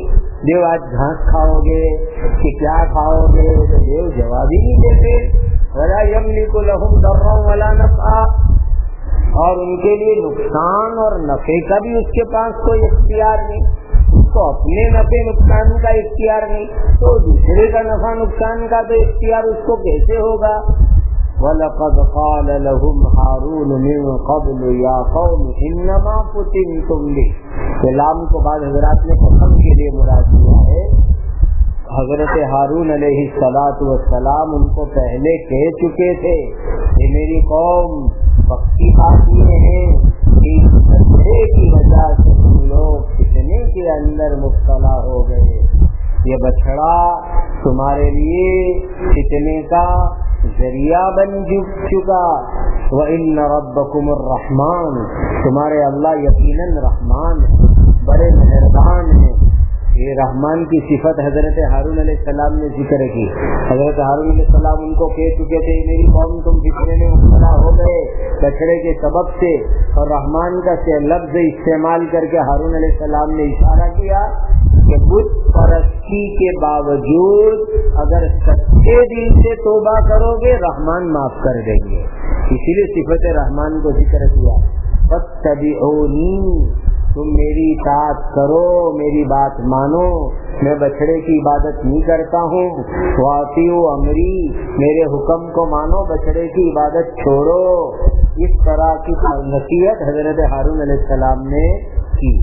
دیو آج گھاس کھاؤ گے کہ کیا کھاؤ گے؟ تو دیو جواب ہی نہیں دیتے. ولا یملک لهم ضرا ولا نفعا، اور ان کے لیے نقصان اور نفع کا بھی اس کے پاس کوئی اختیار نہیں. تو اپنے نفع نقصان کا اختیار نہیں تو دوسرے کا نفع نقصان کا تو اختیار اس کو کیسے ہوگا؟ وَلَقَدْ قَالَ لَهُمْ هَارُونُ مِنْ قَبْلُ يَا قَوْمِ إِنَّمَا فُتِنْتُمْ بِهِ. کلام کو بعد حضرات نے قسم کے لیے مراد دیا ہے. حضرت ہارون علیہ الصلاۃ والسلام ان کو پہلے کہہ چکے تھے کہ میری قوم پکی بات یہ ہے کہ بچڑے کی وجہ سے تم لوگ فتنے کے اندر مبتلا ہو گئے. یہ بچڑا تمہارے لیے فتنے کا ذریعہ بن چکا. وَإِنَّ رَبَّكُمُ الرَّحْمَنُ، تمہارے اللہ یقیناً رحمان بڑے مہربان ہیں. یہ رحمان کی صفت حضرت ہارون علیہ السلام نے ذکر کی. حضرت ہارون علیہ السلام ان کو کہہ چکے تھے میری قوم تم فتنے میں مبتلا ہو گئے بچڑے کے سبب سے، اور رحمان کا سے لفظ استعمال کر کے ہارون علیہ السلام نے اشارہ کیا کہ بت پرستی کے باوجود اگر سچے دل سے توبہ کرو گے رحمان معاف کر دیں گے. اسی لیے صفت رحمان کو ذکر کیا. فاتبعونی، تم میری اطاعت کرو، میری بات مانو، میں بچڑے کی عبادت نہیں کرتا ہوں. واطیعوا امری، میرے حکم کو مانو، بچڑے کی عبادت چھوڑو. اس طرح کی نصیحت حضرت ہارون علیہ السلام نے کی.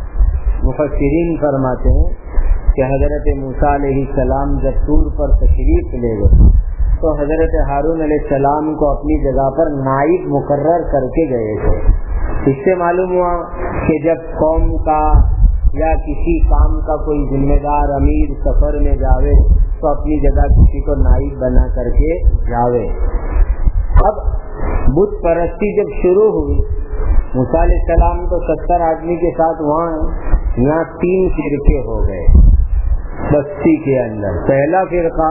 مفسرین فرماتے ہیں کہ حضرت موسیٰ علیہ السلام جب طور پر تشریف لے گئے تو حضرت ہارون علیہ السلام کو اپنی جگہ پر نائب مقرر کر کے گئے تھے. اس سے معلوم ہوا کہ جب قوم کا یا کسی کام کا کوئی ذمہ دار امیر سفر میں جاوے تو اپنی جگہ کسی کو نائب بنا کر کے جاوے. اب بت پرستی جب شروع ہوئی، موسیٰ علیہ السلام تو ستر آدمی کے ساتھ وہاں یہاں تین فرقے ہو گئے بستی کے اندر. پہلا فرقہ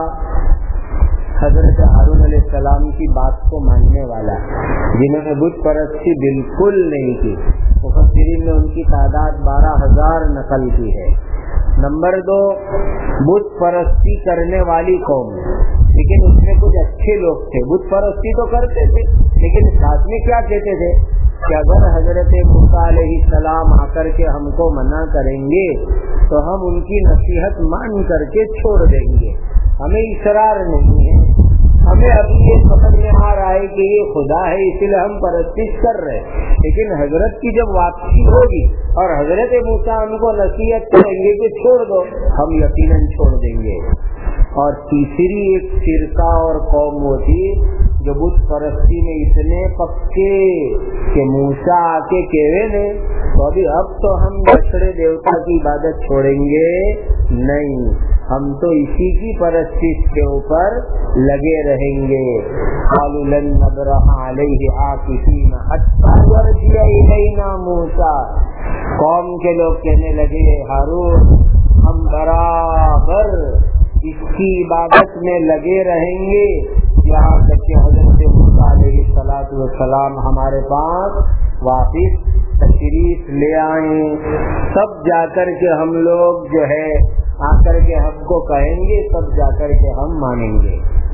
حضرت ہارون علیہ السلام کی بات کو ماننے والا، جنہوں نے بت پرستی بالکل نہیں کی. مفسرین نے ان کی تعداد بارہ ہزار نقل کی ہے. نمبر دو، بت پرستی کرنے والی قوم، لیکن اس میں کچھ اچھے لوگ تھے. بت پرستی تو کرتے تھے لیکن ساتھ میں کیا کہتے تھے کہ اگر حضرت موسیٰ علیہ السلام آ کر کے ہم کو منع کریں گے تو ہم ان کی نصیحت مان کر کے چھوڑ دیں گے. ہمیں اصرار نہیں ہے، ہمیں ابھی یہ سمجھ میں آ رہا ہے کہ یہ خدا ہے اس لیے ہم پرستش کر رہے ہیں، لیکن حضرت کی جب واپسی ہوگی اور حضرت موسیٰ ہم کو نصیحت کریں گے کہ چھوڑ دو، ہم یقیناً چھوڑ دیں گے. اور تیسری ایک فرقہ اور قوم وہ تھی جو بت پرستی میں اتنے پکے کہ موسیٰ آ کے کہے نے تو ابھی اب تو ہم بچڑے دیوتا کی عبادت چھوڑیں گے نہیں، ہم تو اسی کی پرستش کے اوپر لگے رہیں گے. قالوا لن نبرح علیہ عاکفین حتی یرجع الینا موسیٰ. قوم کے لوگ کہنے لگے ہارون ہم برابر اس کی عبادت میں لگے رہیں گے یہاں تک کہ حضرت موسیٰ علیہ الصلاۃ والسلام ہمارے پاس واپس تشریف لے آئیں. تب جا کر کے ہم لوگ جو ہے آ کر کے ہم کو کہیں گے، تب جا کر کے ہم مانیں گے.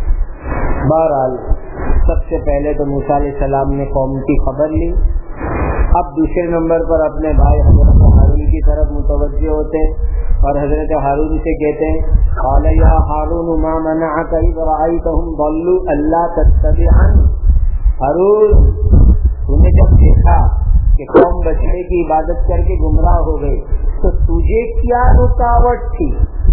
بہرحال سب سے پہلے تو موسیٰ علیہ السلام نے قوم کی خبر لی. اب دوسرے نمبر پر اپنے بھائی حضرت ہارون کی طرف متوجہ ہوتے اور حضرت ہارون سے کہتے ہیں قال یا ہارون ما منعك اذ رأيتهم ضلوا الا تتبعني. ہارون تم نے جب دیکھا کہ قوم بچڑے کی عبادت کر کے گمراہ ہو گئی تو تجھے کیا رکاوٹ تھی؟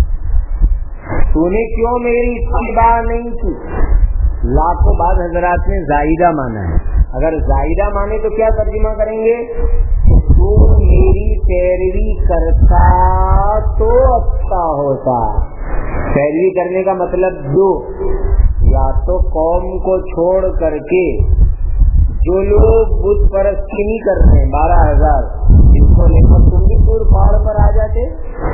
تو نے کیوں میری اتباع نہیں کی؟ لاکھوں بعد حضرات نے زائدہ مانا ہے. اگر زائدہ مانے تو کیا ترجمہ کریں گے؟ تو میری پیروی کرتا تو اچھا ہوتا. پیروی کرنے کا مطلب دو، یا تو قوم کو چھوڑ کر کے جو لوگ بت پرستی نہیں کرتے ہیں بارہ ہزار جن کو لے کر تم بھی پور پہاڑ پر آ جاتے،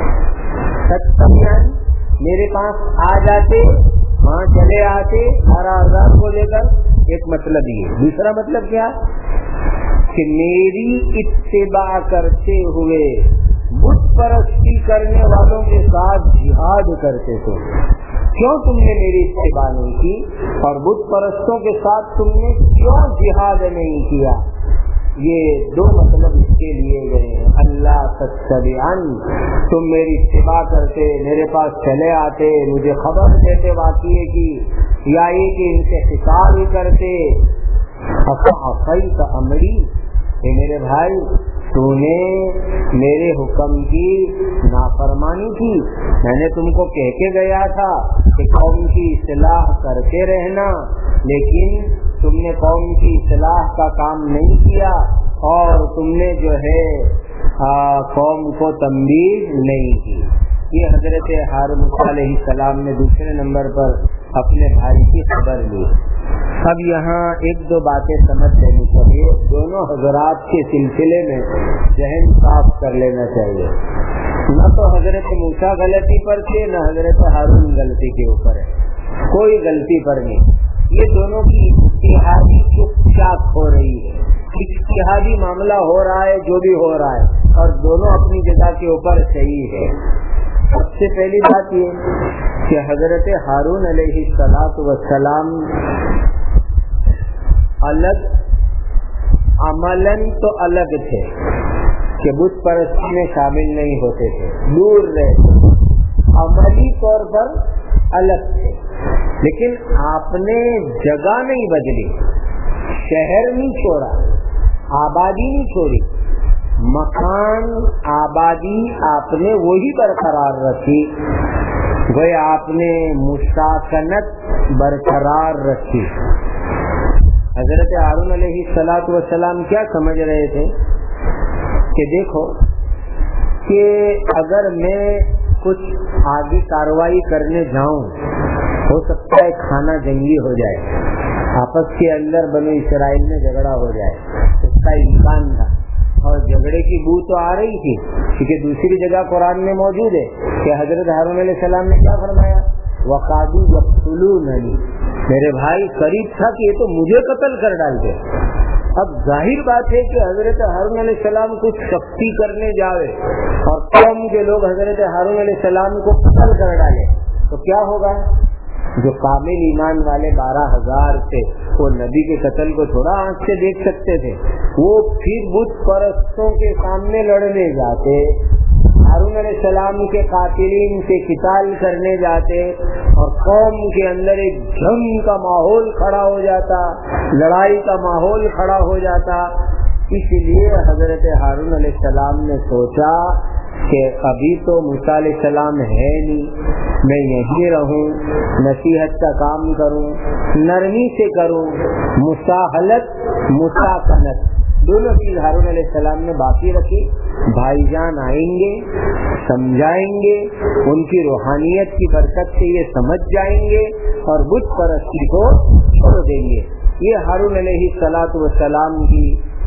ستمیان میرے پاس آ جاتے، وہاں چلے آتے بارہ ہزار کو لے کر. ایک مطلب یہ. دوسرا مطلب کیا کہ میری اتباع کرتے ہوئے بت پرستی کرنے والوں کے ساتھ جہاد کرتے تھے، کیوں تم نے میری اتباع نہیں کی؟ اور بت پرستوں کے ساتھ تم نے کیوں جہاد نہیں کیا؟ یہ دو مطلب اس کے لیے گئے ہیں۔ اللہ تتبعن، تم میری اتباع کرتے، میرے پاس چلے آتے، مجھے خبر دیتے واقعے کی، یا یہ کہ ان سے خطاب ہی کرتے افعصیت امری، کہ میرے بھائی تو نے میرے حکم کی نافرمانی کی۔ میں نے تم کو کہہ کے گیا تھا کہ قوم کی اصلاح کرتے رہنا، لیکن تم نے قوم کی اصلاح کا کام نہیں کیا، اور تم نے جو ہے قوم کو تنبیہ نہیں کی۔ یہ حضرت ہارون علیہ السلام نے دوسرے نمبر پر اپنے بھائی کی خبر لی۔ اب یہاں ایک دو باتیں سمجھ لینی چاہیے، دونوں حضرات کے سلسلے میں ذہن صاف کر لینا چاہیے۔ نہ تو حضرت موسیٰ غلطی پر تھے، نہ حضرت ہارون غلطی کے اوپر ہے، کوئی غلطی پر نہیں۔ یہ دونوں کی اجتہادی چپ چاپ ہو رہی ہے، اجتہادی معاملہ ہو رہا ہے جو بھی ہو رہا ہے، اور دونوں اپنی جگہ کے اوپر صحیح ہے۔ سب سے پہلی بات یہ کہ حضرت ہارون علیہ السلام الگ عملاً تو الگ تھے کہ بت پرستی میں شامل نہیں ہوتے تھے، دور رہتے، عملی طور پر الگ تھے، لیکن آپ نے جگہ نہیں بدلی، شہر نہیں چھوڑا، آبادی نہیں چھوڑی، مکان آبادی آپ نے وہی برقرار رکھی، گویا آپ نے مساکنت برقرار رکھی۔ حضرت ہارون علیہ الصلاۃ والسلام کیا سمجھ رہے تھے کہ دیکھو کہ اگر میں کچھ آگے کارروائی کرنے جاؤں، ہو سکتا ہے کھانا جنگی ہو جائے، آپس کے اندر بنو اسرائیل میں جھگڑا ہو جائے، اس کا امکان تھا، اور جھگڑے کی بو تو آ رہی تھی، کیونکہ دوسری جگہ قرآن میں موجود ہے کہ حضرت ہارون علیہ السلام نے کیا فرمایا، وقادوا یقتلوننی، میرے بھائی قریب تھا کہ یہ تو مجھے قتل کر ڈالتے۔ اب ظاہر بات ہے کہ حضرت ہارون علیہ السلام کچھ سختی کرنے جاوے اور قوم کے لوگ حضرت ہارون علیہ السلام کو قتل کر ڈالے تو کیا ہوگا؟ جو کامل ایمان والے بارہ ہزار تھے وہ نبی کے قتل کو تھوڑا آنکھ سے دیکھ سکتے تھے، وہ پھر بت پرستوں کے سامنے لڑنے جاتے، ہارون علیہ السلام کے قاتلین سے قتال کرنے جاتے، اور قوم کے اندر ایک جنگ کا ماحول کھڑا ہو جاتا، لڑائی کا ماحول کھڑا ہو جاتا۔ اس لیے حضرت ہارون علیہ السلام نے سوچا کہ ابھی تو موسیٰ علیہ السلام ہے نہیں، میں یہیں رہوں، نصیحت کا کام کروں، نرمی سے کروں، مساہلت مساکنت دونوں چیز ہارون علیہ السلام نے باقی رکھی۔ بھائی جان آئیں گے، سمجھائیں گے، ان کی روحانیت کی برکت سے یہ سمجھ جائیں گے اور بت پرستی کو چھوڑ دیں گے۔ یہ ہارون علیہ الصلاۃ والسلام کی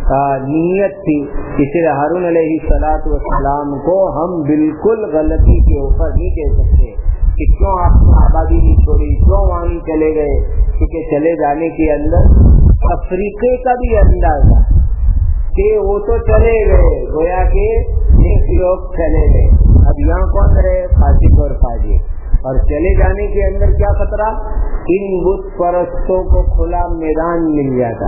نیت تھی۔ اس لیے ہارون علیہ الصلاۃ والسلام کو ہم بالکل غلطی کے اوپر نہیں کہہ سکتے کہ کیوں آپ نے آبادی نہیں چھوڑی، کیوں وہاں چلے گئے، کیونکہ چلے جانے کے اندر افریقے کا بھی اندازہ کہ وہ تو چلے گئے، گویا کہ ایک لوگ چلے گئے، اب یہاں کون رہے؟ فاسق اور فاجر۔ اور چلے جانے کے اندر کیا خطرہ؟ ان بت پرستوں کو کھلا میدان مل جاتا،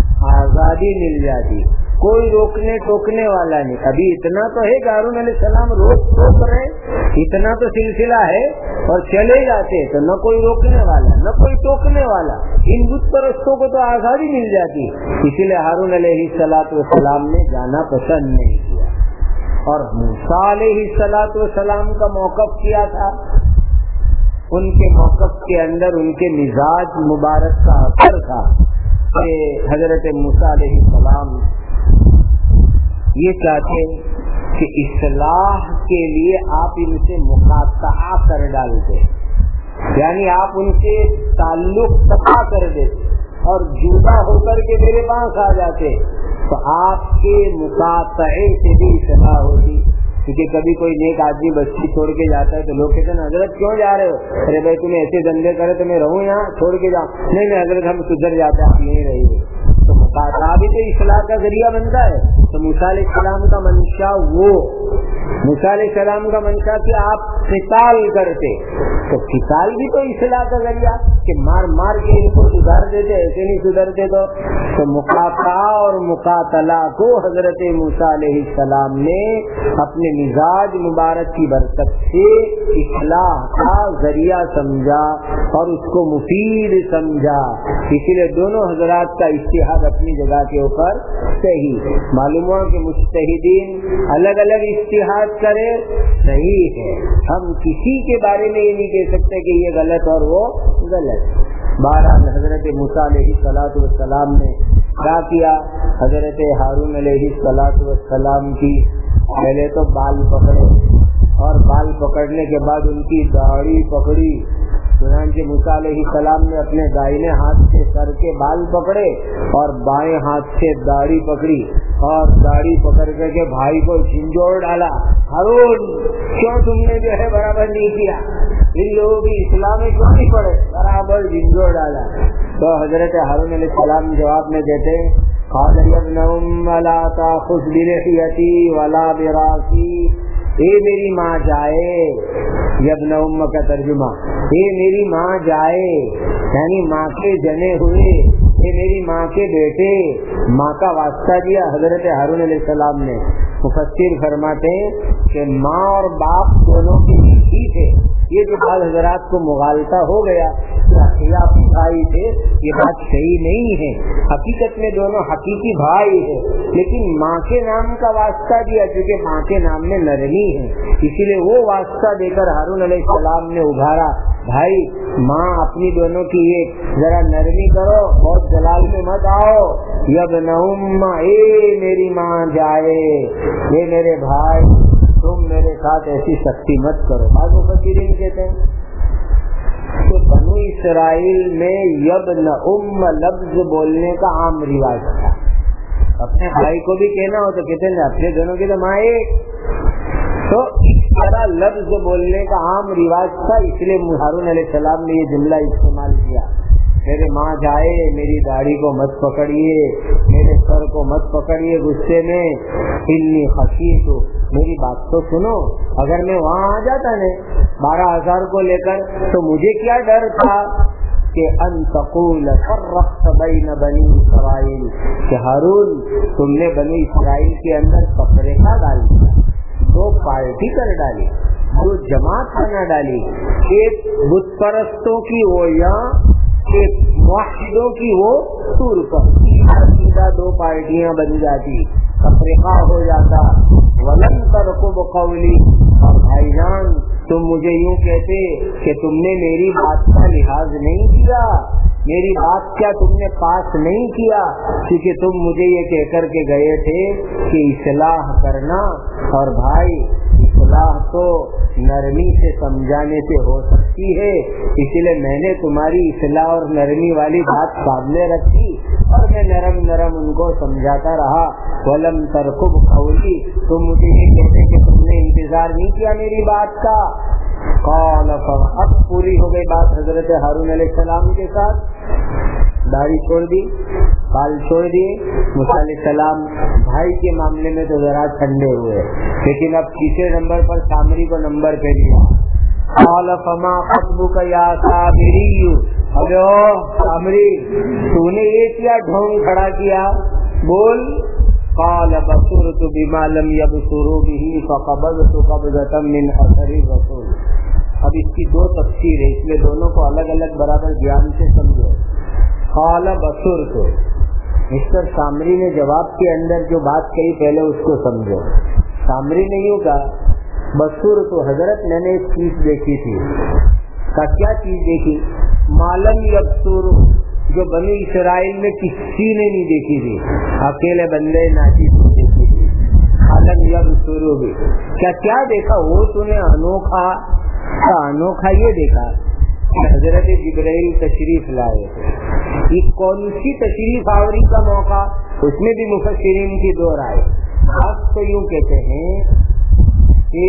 آزادی مل جاتی، کوئی روکنے ٹوکنے والا نہیں۔ ابھی اتنا تو ہے کہ ہارون علیہ السلام روک ٹوک رہے، اتنا تو سلسلہ ہے، اور چلے جاتے تو نہ کوئی روکنے والا نہ کوئی ٹوکنے والا، ان بت پرستوں کو تو آزادی مل جاتی۔ اسی لیے ہارون علیہ الصلاۃ والسلام نے جانا پسند نہیں کیا۔ اور موسیٰ علیہ الصلاۃ والسلام کا موقف کیا تھا، ان کے موقف کے اندر ان کے مزاج مبارک کا اثر تھا کہ حضرت موسیٰ علیہ السلام یہ چاہتے کہ اصلاح کے لیے آپ ان سے مقاطعہ کر ڈالتے، یعنی آپ ان سے تعلق قطع کر دیتے اور جدا ہو کر کے میرے پاس آ جاتے، تو آپ کے مقاطعے سے بھی اصلاح ہوتی۔ کیونکہ کبھی کوئی نیک آدمی بچی چھوڑ کے جاتا ہے تو لوگ کہتے ہیں حضرت کیوں جا رہے ہو؟ ارے بھائی تمہیں ایسے دھندے کرے تو میں رہوں یہاں، چھوڑ کے جاؤں؟ نہیں نہیں حضرت ہم سدھر جاتے ہیں، آپ نہیں رہیے۔ تو مقاطعہ بھی تو اصلاح کا ذریعہ بنتا ہے۔ تو موسیٰ علیہ السلام کا منشا وہ موسیٰ علیہ السلام کا منشا کہ آپ قتال کرتے، تو قتال بھی تو اصلاح کا ذریعہ کہ مار مار کے ان کو سدھار دیتے، ایسے نہیں سدھرتے تو تو مقاطعہ اور مقاتلہ کو حضرت موسیٰ علیہ السلام نے اپنے مزاج مبارک کی برکت سے اصلاح کا ذریعہ سمجھا اور اس کو مفید سمجھا، اسی لیے دونوں حضرات کا اجتہاد اپنی جگہ کے اوپر صحیح۔ معلوم ہوا کہ مجتہدین الگ الگ اجتہاد کرے صحیح ہے، ہم کسی کے بارے میں یہ نہیں کہہ سکتے کہ یہ غلط اور وہ غلط۔ بہرحال حضرت موسیٰ علیہ الصلوۃ والسلام نے کیا کیا؟ حضرت ہارون علیہ الصلوۃ والسلام کی پہلے تو بال پکڑے اور بال پکڑنے کے بعد ان کی داڑھی پکڑی۔ چنانچہ موسیٰ علیہ السلام نے اپنے دائیں ہاتھ سے سر کے بال پکڑے اور بائیں ہاتھ سے داڑھی پکڑی اور داڑھی پکڑ کر کے بھائی کو جھنجھوڑ ڈالا، ہارون کیوں تم نے جو ہے برابر نہیں کیا، ان لوگوں کی اسلام میں کیوں نہیں پڑے، برابر جھنجھوڑ ڈالا۔ تو حضرت ہارون علیہ السلام جواب میں دیتے قال یا ابن ام لا تاخذ بلحیتی ولا براسی، اے میری ماں جائے، ابن ام کا ترجمہ اے میری ماں جائے یعنی ماں کے جنے ہوئے، اے میری ماں کے بیٹے، ماں کا واسطہ دیا حضرت ہارون علیہ السلام نے۔ مفسر فرماتے ہیں کہ ماں اور باپ دونوں کی ہی تھے، یہ جو بعض حضرات کو مغالطہ ہو گیا کہ اپنے بھائی تھے، یہ بات صحیح نہیں ہے، حقیقت میں دونوں حقیقی بھائی ہیں، لیکن ماں کے نام کا واسطہ دیا کیونکہ ماں کے نام میں نرمی ہے، اسی لیے وہ واسطہ دے کر ہارون علیہ السلام نے ابھارا بھائی ماں اپنی دونوں کی ایک ذرا نرمی کرو، بہت جلال میں مت آؤ، یبن ام اے میری ماں جائے، اے میرے بھائی تم میرے ساتھ ایسی سختی مت کرو۔ بعض مفسرین کہتے ہیں کہ بنو اسرائیل میں یبن ام لفظ بولنے کا عام رواج تھا، اپنے بھائی کو بھی کہنا ہو تو کہتے ہیں اپنے دونوں کی تو ماں ایک، تو اس طرح لفظ بولنے کا عام رواج تھا، اس لیے ہارون علیہ السلام نے یہ جملہ استعمال کیا، میرے ماں جائے، میری داڑھی کو مت پکڑیے، میرے سر کو مت پکڑیے غصے میں، انی خشیت، میری بات تو سنو، اگر میں وہاں آ جاتا نا بارہ ہزار کو لے کر تو مجھے کیا ڈر تھا کہ ان تقول فرقت بین بنی اسرائیل، کہ ہارون تم نے بنی اسرائیل کے اندر تفریقہ ڈال دیا، دو پارٹی کر ڈالی، دو جماعت بنا ڈالی، ایک بت پرستوں کی وہ یہاں، ایک موحدوں کی وہ سور پر، سیدھا دو پارٹیاں بن جاتی، تفریقہ ہو جاتا۔ ولن ترقب قولی، اور بھائی جان تم مجھے یوں کہتے کہ تم نے میری بات کا لحاظ نہیں کیا، میری بات کیا تم نے پاس نہیں کیا، کیونکہ تم مجھے یہ کہہ کر کے گئے تھے کہ اصلاح کرنا، اور بھائی اصلاح تو نرمی سے سمجھانے سے ہو سکتی ہے، اسی لیے میں نے تمہاری اصلاح اور نرمی والی بات سامنے رکھی اور میں نرم نرم ان کو سمجھاتا رہا۔ ولم ترقب قولی، تم مجھے یہ کہتے کہ تم نے انتظار نہیں کیا میری بات کا۔ قال اب پوری ہو گئی بات حضرت ہارون علیہ السلام کے ساتھ، داڑھی چھوڑ دی، بال چھوڑ دیے، موسیٰ علیہ السلام بھائی کے معاملے میں تو ذرا ٹھنڈے ہوئے، لیکن اب تیسرے نمبر پر سامری کو نمبر پہ دیا۔ قال فما خطبک یا سامری، ابے او سامری تو نے یہ کیا ڈھونگ کھڑا کیا، بول۔ قال بصرت بما لم يبصروا به فقبضت قبضة من اثر الرسول۔ اب اس کی دو تفسیر ہے، اس میں دونوں کو الگ الگ برابر دھیان سے سمجھو۔ قال بصرت، مسٹر سامری نے جواب کے اندر جو بات کہی پہلے اس کو سمجھو۔ سامری نے یوں کہا بصرت، حضرت میں نے ایک چیز دیکھی تھی۔ کا کیا چیز دیکھی؟ معلوم یبصر، جو بنی اسرائیل میں کسی نے نہیں دیکھی تھی، اکیلے بندے ناچیز نے دیکھی تھی۔ معلوم یبصر بھی کیا کیا دیکھا وہ تو نے انوکھا، انوکھا یہ دیکھا کہ حضرت جبرائیل تشریف لائے۔ یہ کون سی تشریف آوری کا موقع، اس میں بھی مفسرین کی دو رائے۔ آپ تو یوں کہتے ہیں کہ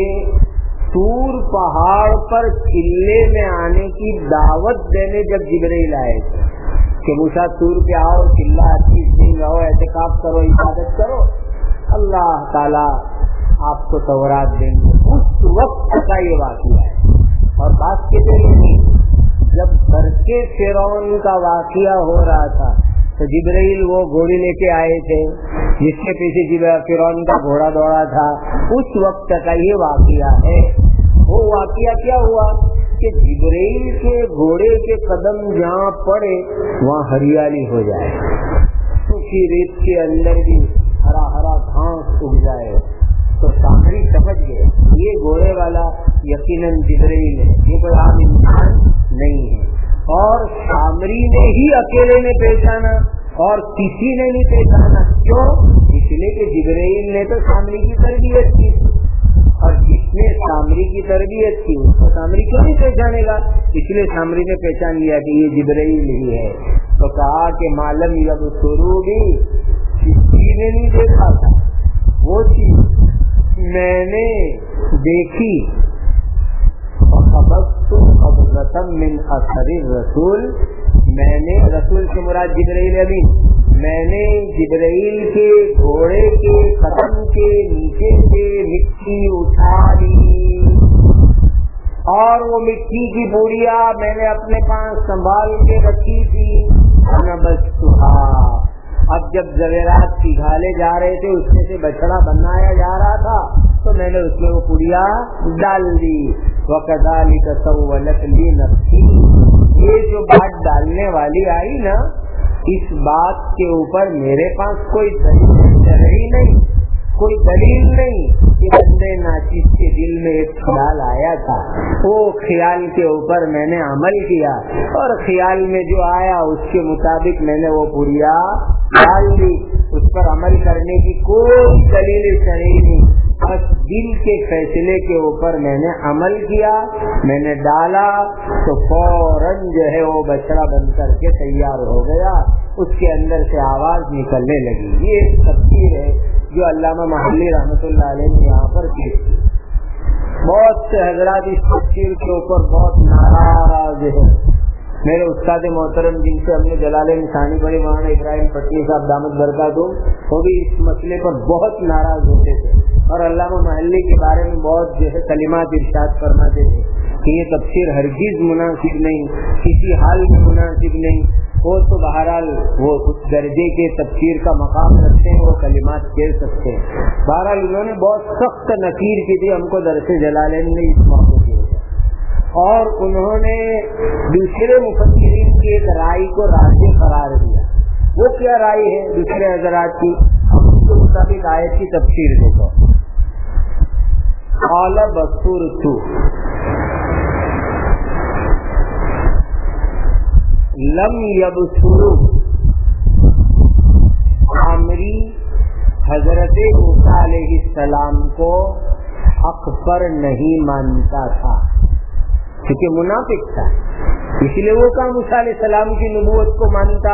طور پہاڑ پر قلعے میں آنے کی دعوت دینے جب جبرائیل آئے کہ موسیٰ طور پہ آؤ، قلعہ اچھی سنگ رہو، اعتکاف کرو، عبادت کرو، اللہ تعالی آپ کو تورات دیں گے. اس وقت کا یہ واقعہ ہے. اور بات کے ذریعے جب برکے فرعون کا واقعہ ہو رہا تھا تو جبرائیل وہ گھوڑی لے کے آئے تھے جس کے پیچھے فرعون کا گھوڑا دوڑا تھا. اس وقت کا یہ واقعہ ہے. وہ واقعہ کیا ہوا کہ جبرائیل کے گھوڑے کے قدم جہاں پڑے وہاں ہریالی ہو جائے, سوکھی ریت کے اندر بھی ہرا ہرا گھاس اگ جائے. تو سامری سمجھ گئے یہ گھوڑے والا یقیناً جبرائیل ہے, یہ کوئی عام انسان نہیں ہے. اور سامری نے ہی اکیلے نے پہچانا اور کسی نے نہیں پہچانا. کیوں؟ اس لیے کہ جبرائیل نے تو سامری کی تربیت کی, اور جس نے سامری کی تربیت کی اس کو سامری کیوں نہیں پہچانے گا؟ اس لیے سامری نے پہچان لیا کہ یہ جبرائیل ہی ہے. تو کہا کہ معلوم اب شروع بھی کسی نے نہیں دیکھا تھا, وہ چیز میں نے دیکھی. من اثر رسول, میں نے رسول سے مراد جبرائیل امین, میں نے جبرائیل کے گھوڑے کے قدم کے نیچے سے مٹی اٹھا لی اور وہ مٹی کی بوڑیا میں نے اپنے پاس سنبھال کے رکھی تھی. اب جب زویرات کی گھالے جا رہے تھے اس میں سے بچڑا بنایا جا رہا تھا تو میں نے اس میں وہ پڑیا ڈال دی. وَكَذَلِكَ سَوَّلَتْ لِي نَفْسِي, یہ جو بات ڈالنے والی آئی نا, اس بات کے اوپر میرے پاس کوئی دلیل ہی نہیں, کوئی دلیل نہیں کہ بندے ناچیز کے دل میں ایک خیال آیا تھا, وہ خیال کے اوپر میں نے عمل کیا اور خیال میں جو آیا اس کے مطابق میں نے وہ پڑیا ڈال دی. اس پر عمل کرنے کی کوئی دلیل صحیح نہیں, بس دل کے فیصلے کے اوپر میں نے عمل کیا, میں نے ڈالا تو فوراً جو ہے وہ بچڑا بن کر کے تیار ہو گیا, اس کے اندر سے آواز نکلنے لگی. یہ ایک تفسیر ہے جو علامہ محلی رحمۃ اللہ علیہ نے یہاں پر پیش کی. بہت سے حضرات اس تفسیر کے اوپر بہت ناراض ہیں. میرے استاد محترم جن سے ہم نے جلالین ثانی بڑے مولانا ابراہیم پٹنی صاحب دامت برکاتہ, وہ بھی اس مسئلے پر بہت ناراض ہوتے تھے اور علامہ محلی کے بارے میں بہت جو ہے کلمات ارشاد فرماتے تھے کہ یہ تفسیر ہرگز مناسب نہیں, کسی حال میں مناسب نہیں. وہ تو بہرحال وہ اس درجے کے تفسیر کا مقام رکھتے ہیں, وہ کلمات کہہ سکتے ہیں. بہرحال انہوں نے بہت سخت نکیر کی تھی ہم کو درس جلالین نے اس موقع کے, اور انہوں نے دوسرے مفسرین کی ایک رائے کو راجح قرار دیا. وہ کیا رائے ہے دوسرے حضرات کی؟ اس کے مطابق آیت کی تفسیر دیکھو. قال بصرت لم یبصروا, عامری حضرت موسیٰ علیہ السلام کو حق پر نہیں مانتا تھا کیونکہ منافق تھا, اس لیے وہ کہا موسیٰ علیہ السلام کی نبوت کو مانتا.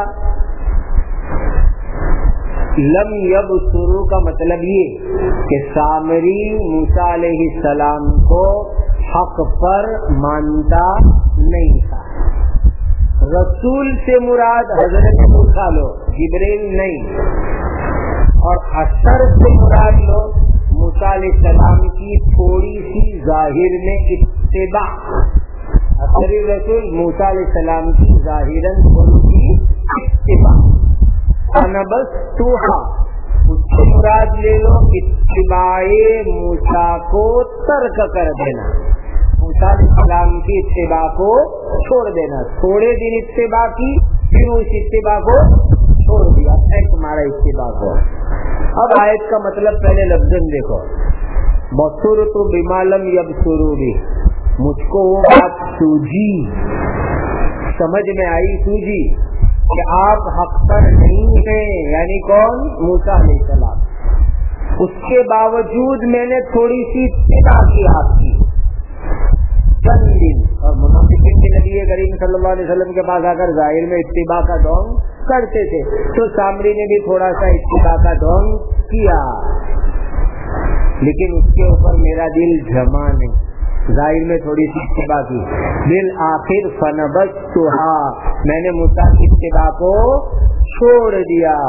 لم یبصروا کا مطلب یہ کہ سامری موسیٰ علیہ السلام کو حق پر مانتا نہیں تھا. رسول سے مراد حضرت موسیٰ لو, جبرائیل نہیں. اور اثر سے مراد لو موسیٰ علیہ السلام کی تھوڑی سی ظاہر میں اتباع. اثر رسول موسیٰ علیہ السلام کی ظاہراً تھوڑی سی اتباع. فنبذتها, اس سے مراد لے لو اتباع موسیٰ کو ترک کر دینا, موسیٰ علیہ السلام کی اتباع کو چھوڑ دینا. تھوڑے دن اتباع کی پھر اس اتباع کو چھوڑ دیا, تمہارا اتباع کو. اب آیت کا مطلب پہلے لفظ دیکھو. بصرت بما لم یبصروا بھی, مجھ کو وہ بات سوجھی, سمجھ میں آئی, سوجھی کہ آپ حق پر نہیں ہیں, یعنی کون؟ موسیٰ علیہ السلام. اس کے باوجود میں نے تھوڑی سی اتباع کی آپ کی چند دن. اور منافقین کے نبی کریم صلی اللہ علیہ وسلم کے پاس آ کر ظاہر میں اتباع کا ڈھونگ کرتے تھے, تو سامری نے بھی تھوڑا سا اتباع کا ڈھونگ کیا, لیکن اس کے اوپر میرا دل جمع نہیں, ظاہر میں تھوڑی سی اتباع کی. بالآخر فنبذتها, میں نے موسیٰ کی اتباع کو چھوڑ دیا.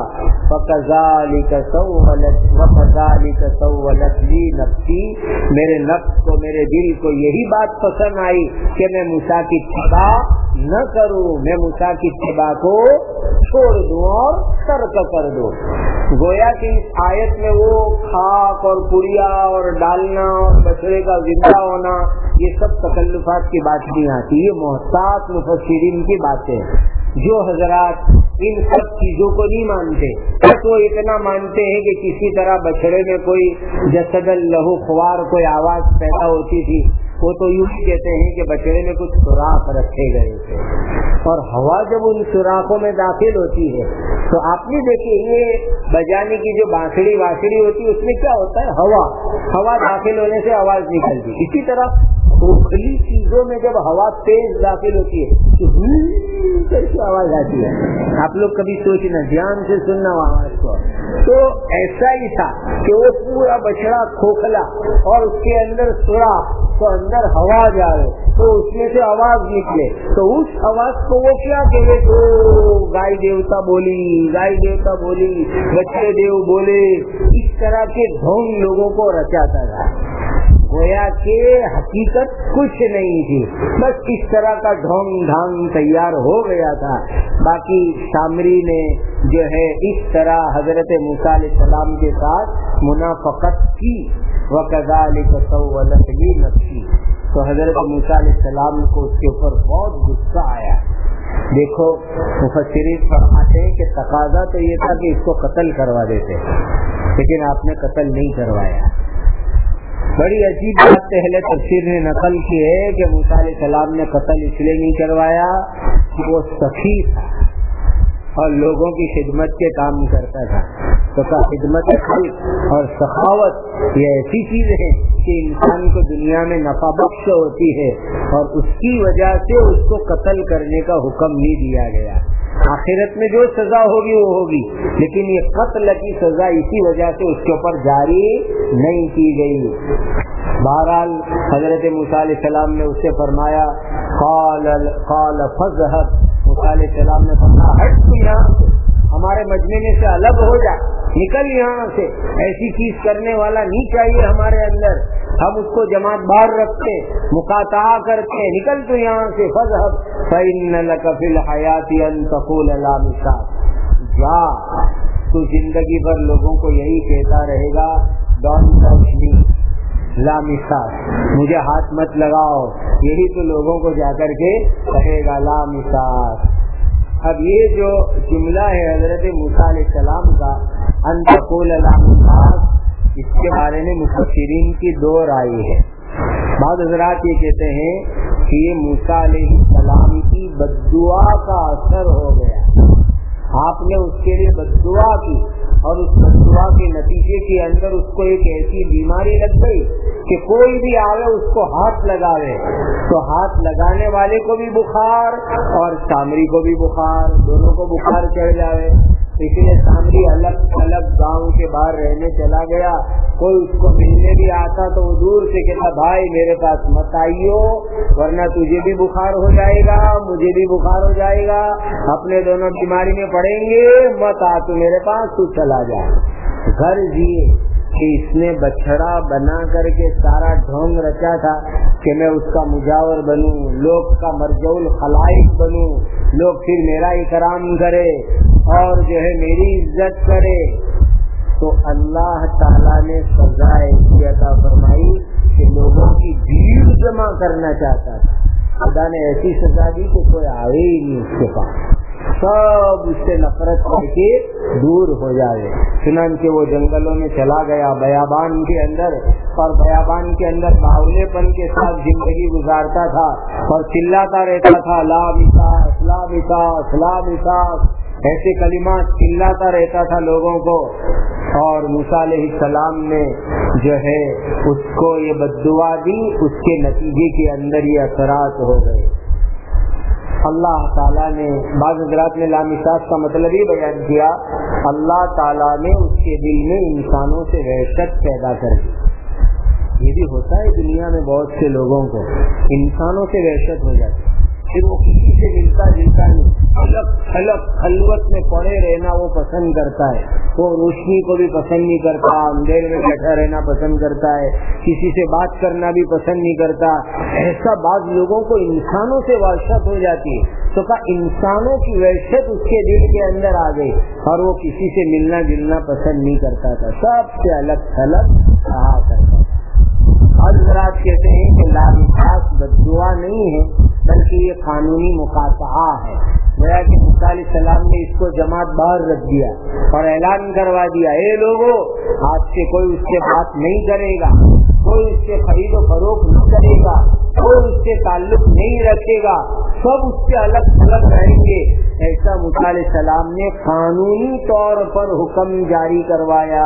وَكَذَلِكَ سَوَّلَتْ وَكَذَلِكَ سَوَّلَتْ لِي نَفْسِي، میرے نفس کو، میرے دل کو یہی بات پسند آئی کہ میں موسیٰ کی اتباع نہ کروں، میں موسیٰ کی اتباع کو چھوڑ دوں اور ترک کر دوں۔ گویا کہ اس آیت میں وہ خاک اور پڑیا اور ڈالنا اور بچڑے کا زندہ ہونا یہ سب تکلفات کی بات نہیں آتی، یہ محتاط مفسرین کی باتیں ہیں۔ جو حضرات ان سب چیزوں کو نہیں مانتے، بس وہ اتنا مانتے ہیں کہ کسی طرح بچڑے میں کوئی جسد لہو خوار کوئی آواز پیدا ہوتی تھی، وہ تو یوں ہی کہتے ہیں کہ بچڑے میں کچھ سوراخ رکھے گئے تھے، اور ہوا جب ان سوراخوں میں داخل ہوتی ہے تو آپ نے دیکھیے یہ بجانے کی جو بانسڑی واسڑی ہوتی ہے اس میں کیا ہوتا ہے، ہوا ہوا داخل ہونے سے آواز نکلتی۔ اسی طرح کھلی چیزوں میں جب ہوا تیز داخل ہوتی ہے تو کیسی آواز آتی ہے، آپ لوگ کبھی سوچنا، دھیان سے سننا آواز کو۔ تو ایسا ہی تھا کہ وہ پورا بچڑا کھوکھلا اور اس کے اندر سوراخ، تو اندر ہوا جائے تو اس میں سے آواز نکلے، تو اس آواز کو وہ کیا کہے، تو گائے دیوتا بولی، گائے دیوتا بولی، بچے دیو بولے، اس طرح کے ڈھونگ لوگوں کو رچاتا تھا۔ گویا کہ حقیقت کچھ نہیں تھی، بس اس طرح کا ڈھونگ ڈھانگ تیار ہو گیا تھا۔ باقی سامری نے جو ہے اس طرح حضرت موسیٰ علیہ السلام کے ساتھ منافقت کی، وَكَذَلِكَ سَوَّلَتْ لِي نَفْسِي، تو حضرت موسیٰ علیہ السلام کو اس کے اوپر بہت غصہ آیا۔ دیکھو مفسرین فرماتے ہیں کہ تقاضا تو یہ تھا کہ اس کو قتل کروا دیتے، لیکن آپ نے قتل نہیں کروایا۔ بڑی عجیب بات پہلے تفسیر نے نقل کی ہے کہ موسیٰ علیہ السلام نے قتل اس لیے نہیں کروایا کہ وہ سخی تھا اور لوگوں کی خدمت کے کام کرتا تھا، تو کا خدمت خلق اور سخاوت یہ ایسی چیز ہے کہ انسان کو دنیا میں نفع بخش ہوتی ہے، اور اس کی وجہ سے اس کو قتل کرنے کا حکم نہیں دیا گیا۔ آخرت میں جو سزا ہوگی وہ ہوگی، لیکن یہ قتل کی سزا اسی وجہ سے اس کے اوپر جاری نہیں کی گئی۔ بہرحال حضرت موسیٰ علیہ السلام نے اس سے فرمایا قال قال فاذهب، موسیٰ علیہ السلام نے فرمایا ہٹ تو یہاں سے، ہمارے مجمع میں سے الگ ہو جا، نکل یہاں سے، ایسی چیز کرنے والا نہیں چاہیے ہمارے اندر، ہم اس کو جماعت باہر رکھتے، مقاطعہ کرتے، نکل تو یہاں سے۔ فاذهب فإن لك في الحياة أن تقول لا مساس، جا تو زندگی بھر لوگوں کو یہی کہتا رہے گا ڈونٹ ٹچ می، لا مساس، مجھے ہاتھ مت لگاؤ، یہی تو لوگوں کو جا کر کے کہے گا لا مساس۔ اب یہ جو جملہ ہے حضرت موسیٰ علیہ السلام کا ان تقول لا مساس، اس کے بارے میں مفسرین کی دو رائے ہے۔ بعض حضرات یہ کہتے ہیں کہ یہ موسیٰ علیہ السلام کی بددعا کا اثر ہو گیا، آپ نے اس کے لیے بددعا کی اور اس بددعا کے نتیجے کے اندر اس کو ایک ایسی بیماری لگ گئی کہ کوئی بھی آوے اس کو ہاتھ لگاوے تو ہاتھ لگانے والے کو بھی بخار اور سامری کو بھی بخار، دونوں کو بخار چڑھ جاوے۔ اس لیے سامری الگ الگ گاؤں کے باہر رہنے چلا گیا، کوئی اس کو ملنے بھی آتا تو وہ دور سے کہتا بھائی میرے پاس مت آئیو ورنہ تجھے بھی بخار ہو جائے گا مجھے بھی بخار ہو جائے گا، اپنے دونوں بیماری میں پڑیں گے، مت آ تو میرے پاس، تو چلا جا۔ گھر جیے کہ اس نے بچڑا بنا کر کے سارا ڈھونگ رچا تھا کہ میں اس کا مجاور بنوں، لوگ کا مرجع الخلائق بنوں، لوگ پھر میرا اکرام کرے اور جو ہے میری عزت کرے۔ تو اللہ تعالیٰ نے سزا ایسی عطا فرمائی کہ لوگوں کی بھیڑ جمع کرنا چاہتا تھا، خدا نے ایسی سزا دی کہ کوئی آئے ہی نہیں اس کے پاس، سب اس سے نفرت کر کے دور ہو جائے۔ چنانچہ وہ جنگلوں میں چلا گیا بیابان کے اندر، اور بیابان کے اندر باولے پن کے ساتھ زندگی گزارتا تھا اور چلاتا رہتا تھا لا مساس لا مساس لا مساس، ایسے کلمات چلاتا رہتا تھا لوگوں کو۔ اور موسیٰ علیہ السلام نے جو ہے اس کو یہ بددعا دی، اس کے نتیجے کے اندر یہ اثرات ہو گئے۔ اللہ تعالیٰ نے بعض حضرات نے لامساس کا مطلب ہی بیان کیا، اللہ تعالیٰ نے اس کے دل میں انسانوں سے وحشت پیدا کر دی۔ یہ بھی ہوتا ہے دنیا میں بہت سے لوگوں کو انسانوں سے وحشت ہو جاتی، پھر وہ کسی سے ملتا جلتا نہیں، الگ تھلگ خلوت میں پڑے رہنا وہ پسند کرتا ہے، وہ روشنی کو بھی پسند نہیں کرتا، اندھیرے میں بیٹھا رہنا پسند کرتا ہے، کسی سے بات کرنا بھی پسند نہیں کرتا۔ ایسا بعض لوگوں کو انسانوں سے وحشت ہو جاتی ہے، تو کہا انسانوں کی وحشت اس کے دل کے اندر آ گئی اور وہ کسی سے ملنا جلنا پسند نہیں کرتا تھا، سب سے الگ تھلگ رہا کرتا تھا۔ حضرات کہتے ہیں کہ لامحاس بددعا نہیں ہے بلکہ یہ قانونی مقاطعہ ہے۔ گویا کہ موسیٰ علیہ السلام نے اس کو جماعت باہر رکھ دیا اور اعلان کروا دیا، اے لوگوں آج سے کوئی اس سے بات نہیں کرے گا، کوئی اس سے خرید و فروخت نہیں کرے گا، کوئی اس سے تعلق نہیں رکھے گا، سب اس سے الگ تھلگ رہیں گے۔ ایسا موسیٰ علیہ السلام نے قانونی طور پر حکم جاری کروایا۔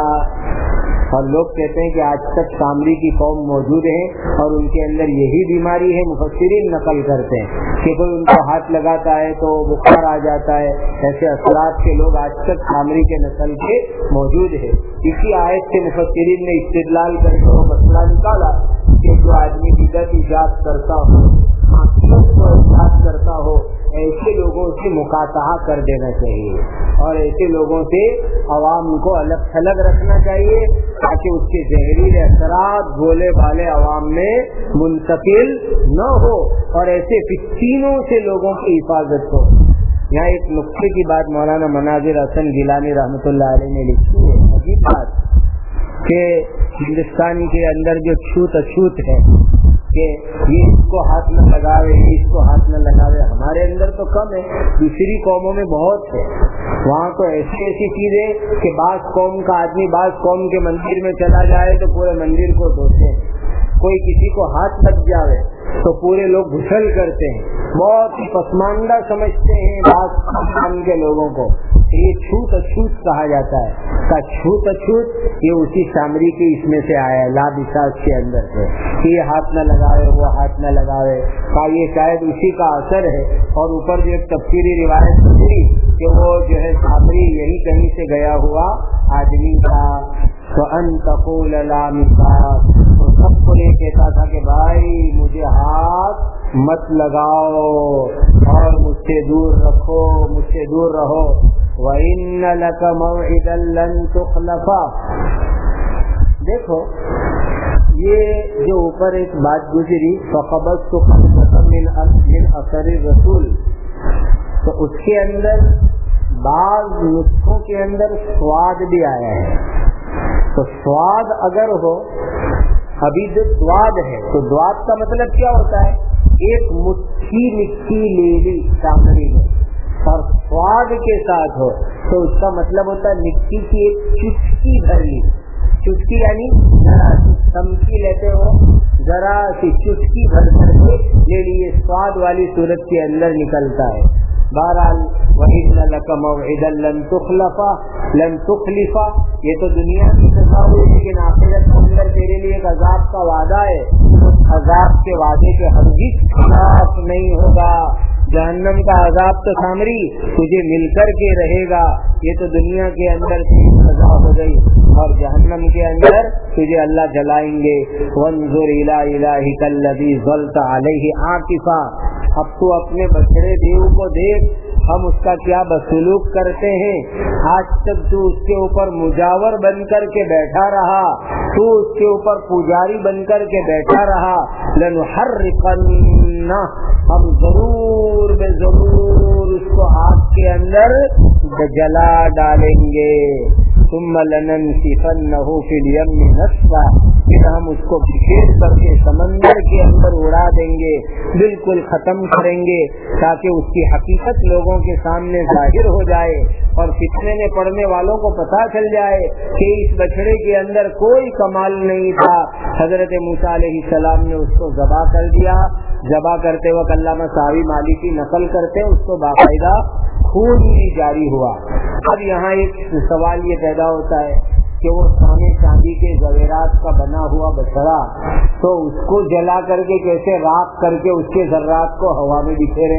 اور لوگ کہتے ہیں کہ آج تک سامری کی قوم موجود ہے اور ان کے اندر یہی بیماری ہے، مفسرین نقل کرتے ہیں کہ کوئی ان کو ہاتھ لگاتا ہے تو بخار آ جاتا ہے، ایسے اثرات کے لوگ آج تک سامری کے نسل کے موجود ہے۔ اسی آیت سے مفسرین نے استدلال کر کے وہ مسئلہ نکالا کہ جو آدمی بدعت ایجاد کرتا ہو، معصیت کو ایجاد کرتا ہو، ایسے لوگوں سے مقاطعہ کر دینا چاہیے اور ایسے لوگوں سے عوام کو الگ تھلگ رکھنا چاہیے تاکہ اس کے زہریلے اثرات بھولے بھالے عوام میں منتقل نہ ہو اور ایسے فتنوں سے لوگوں کی حفاظت ہو۔ یہاں ایک نقطے کی بات مولانا مناظر حسن گیلانی رحمۃ اللہ علیہ نے لکھی ہے، عجیب بات کہ ہندوستانی کے اندر جو چھوت اچھوت ہے کہ یہ اس کو ہاتھ نہ لگاوے، یہ اس کو ہاتھ نہ لگاوے، ہمارے اندر تو کم ہے، دوسری قوموں میں بہت ہے۔ وہاں تو ایسی ایسی چیزیں کہ بعض قوم کا آدمی بعض قوم کے مندر میں چلا جائے تو پورے مندر کو دھوتے ہیں، کوئی کسی کو ہاتھ لگ جاوے تو پورے لوگ گھسل کرتے ہیں، بہت ہی پسماندہ سمجھتے ہیں بعض قوم کے لوگوں کو۔ یہ چھوت اچھوت کہا جاتا ہے، کا چھوت اچھوت یہ اسی سامری کے اس میں سے آیا ہے، لابساس کے اندر سے، یہ ہاتھ نہ لگاوے وہ ہاتھ نہ لگاوے کا یہ شاید اسی کا اثر ہے۔ اور اوپر جو ایک تفسیری روایت گزری کہ وہ جو ہے سامری یہی کہیں سے گیا ہوا آدمی تھا، فَأَن تَقُولَ لَا مِسَاس، تو سب کو یہ کہتا تھا کہ بھائی مجھے ہاتھ مت لگاؤ اور مجھ سے دور رکھو، مجھ سے دور رہو۔ وَإِنَّ لَكَ مَوْعِدًا لَن تُخْلَفَ۔ دیکھو یہ جو اوپر ایک بات گزری فَقَبَضْتُ قَبْضَةً مِنْ أَثَرِ الرَّسُولِ، تو اس کے اندر بعض نسخوں کے اندر سواد بھی آیا ہے، تو سواد اگر ہو، ابھی جو دواد ہے تو دواد کا مطلب کیا ہوتا ہے؟ ایک مٹھی مٹی لے لی سامنے میں اور سواد کے ساتھ ہو تو اس کا مطلب ہوتا ہے مٹی کی ایک چٹکی بھر لی، چٹکی یعنی ذرا سی چمکی لیتے ہو، ذرا سی چٹکی بھر کر کے لے لیے، سواد والی صورت کے اندر نکلتا ہے۔ بہرحال وَإِنَّ لَكَ مَوْعِدًا لَن تُخْلَفَ لَن تُخْلِفَ، یہ تو دنیا کی سزا ہوئی لیکن آخرت کے اندر تیرے لیے ایک عذاب کا وعدہ ہے، اس عذاب کے وعدے کے ہرگز خلاف نہیں ہوگا۔ جہنم کا عذاب تو سامری تجھے مل کر کے رہے گا، یہ تو دنیا کے اندر سزا ہو گئی اور جہنم کے اندر تجھے اللہ جلائیں گے۔ وانظر الی الہک الذی ظلت علیہ عاکفا، اب تو اپنے بچڑے دیو کو دیکھ، ہم اس کا کیا بسلوک کرتے ہیں، آج تک تو اس کے اوپر مجاور بن کر کے بیٹھا رہا، تو اس کے اوپر پجاری بن کر کے بیٹھا رہا، لنحرقنہ، ہم ضرور بے ضرور اس کو آگ کے اندر جلا ڈالیں گے، ثم لننسفنہ فی الیم نسفا، پھر ہم اس کو بکھیر کر کے سمندر کے اندر اڑا دیں گے، بالکل ختم کریں گے تاکہ اس کی حقیقت لوگوں کے سامنے ظاہر ہو جائے اور فتنے میں پڑنے والوں کو پتہ چل جائے کہ اس بچڑے کے اندر کوئی کمال نہیں تھا۔ حضرت موسیٰ علیہ السلام نے اس کو ذبح کر دیا، ذبح کرتے وقت علامہ صاحب مالکی نقل کرتے اس کو باقاعدہ خون بھی جاری ہوا۔ اب یہاں ایک سوال یہ پیدا ہوتا ہے کہ وہ سونے چاندی کے زیورات کا بنا ہوا بچڑا، تو اس کو جلا کر کے کیسے راکھ کر کے اس کے ذرات کو ہوا میں بکھیرے،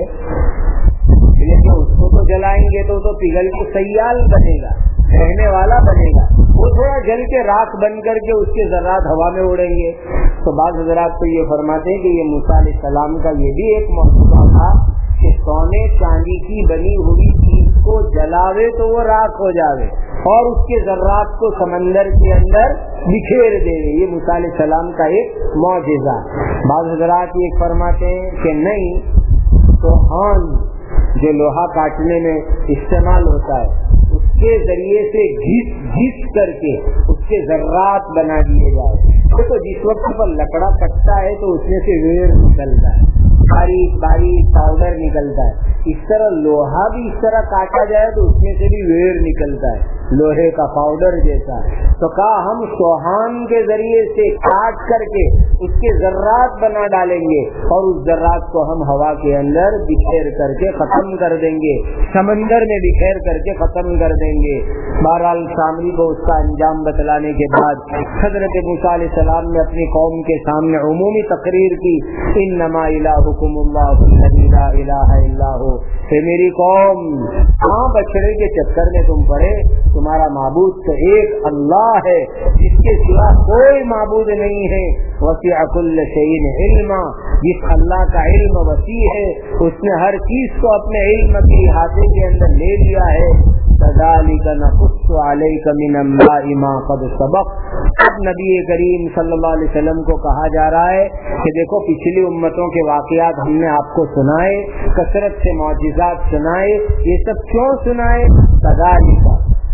لیکن اس کو تو جلائیں گے تو تو پگھل کے سیال بنے گا، رہنے والا بنے گا، وہ تھوڑا جل کے راکھ بن کر کے اس کے ذرات ہوا میں اڑیں گے۔ تو بعض حضرات تو یہ فرماتے ہیں کہ یہ موسیٰ علیہ السلام کا یہ بھی ایک معجزہ تھا सोने चांदी की बनी हुई चीज को जलावे तो वो राख हो जावे और उसके जर्रात को समंदर के अंदर बिखेर देवे। ये मूसा अलैहि सलाम का एक मौजिज़ा। बाज़ हज़रात ये फरमाते हैं कि नहीं, तो हान जो लोहा काटने में इस्तेमाल होता है उसके जरिए से घिस घिस करके उसके जर्रात बना दिए जाए। तो जिस वक्त पर लकड़ा कटता है तो उसमें से वेर निकलता है, बारीक बारीक पाउडर निकलता है। इस तरह लोहा भी इस तरह काटा जाए तो उसमें से भी वेर निकलता है, लोहे का पाउडर जैसा। तो कहा हम सोहान के जरिए से काट करके उसके जर्रात बना डालेंगे और उस जर्रात को हम हवा के अंदर बिखेर करके खत्म कर देंगे, समंदर में बिखेर करके खत्म कर देंगे। बहरहाल सामरी को उसका अंजाम बतलाने के बाद हजरत मूसा अलैहि सलाम ने अपनी कौम के सामने उमूमी तकरीर की, इन्नमा इलाहुकुमुल्लाहु लज़ी ला इलाहा इल्ला हु। हे मेरी कौम, हाँ बछड़े के चक्कर में तुम पड़े, तुम्हारा माबूद तो एक अल्लाह है जिसके सिवा कोई माबूद नहीं है। वसीअ कुल्ल शैइन इल्मा, जिस अल्लाह का इल्म वसी है उसने हर चीज को अपने इल्म के हाथे के अंदर ले लिया है। कज़ालिक नक़ुस्सु अलैका मिन अंबाइ मा क़द सबक़। अब नबी करीम सल्लल्लाहु अलैहि वसल्लम को कहा जा रहा है कि देखो पिछली उम्मतों के वाक़यात हमने आपको सुनाए, कसरत से मौजिज़ात सुनाए। ये सब क्यों सुनाए? कज़ालिक,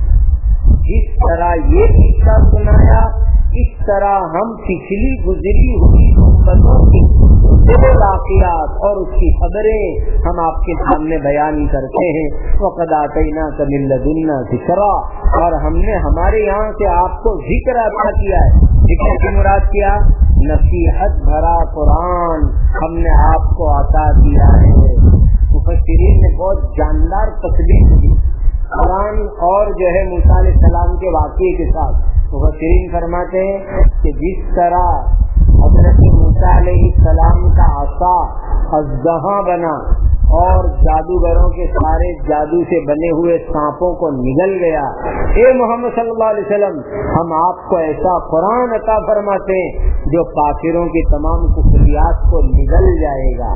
जिस तरह ये किस्सा सुनाया इस तरह हम पिछली गुजरी हुई उम्मतों की वाक़यात और उसकी खबरें हम आपके सामने बयान करते हैं। वक़द आतैनाका मिन लदुन्ना ज़िक्रा, और हमने हमारे यहाँ से आपको जिक्र अता किया है। जिक्र की मुराद क्या? नसीहत भरा कुरान हमने आपको अता किया है। मुफस्सिरीन ने बहुत जानदार तस्बीह दी कुरान और जो है मूसा अलैहि सलाम के वाक़ये के साथ। मुफस्सिरीन फरमाते हैं कि जिस तरह हज़रत मूसा अलैहि सलाम का आसा अज़दहा बना और जादूगरों के सारे जादू से बने हुए सांपों को निगल गया, ए मोहम्मद सल्लल्लाहु अलैहि वसल्लम हम आपको ऐसा कुरान अता फरमाते हैं जो काफिरों की तमाम कुफरियात को निगल जाएगा।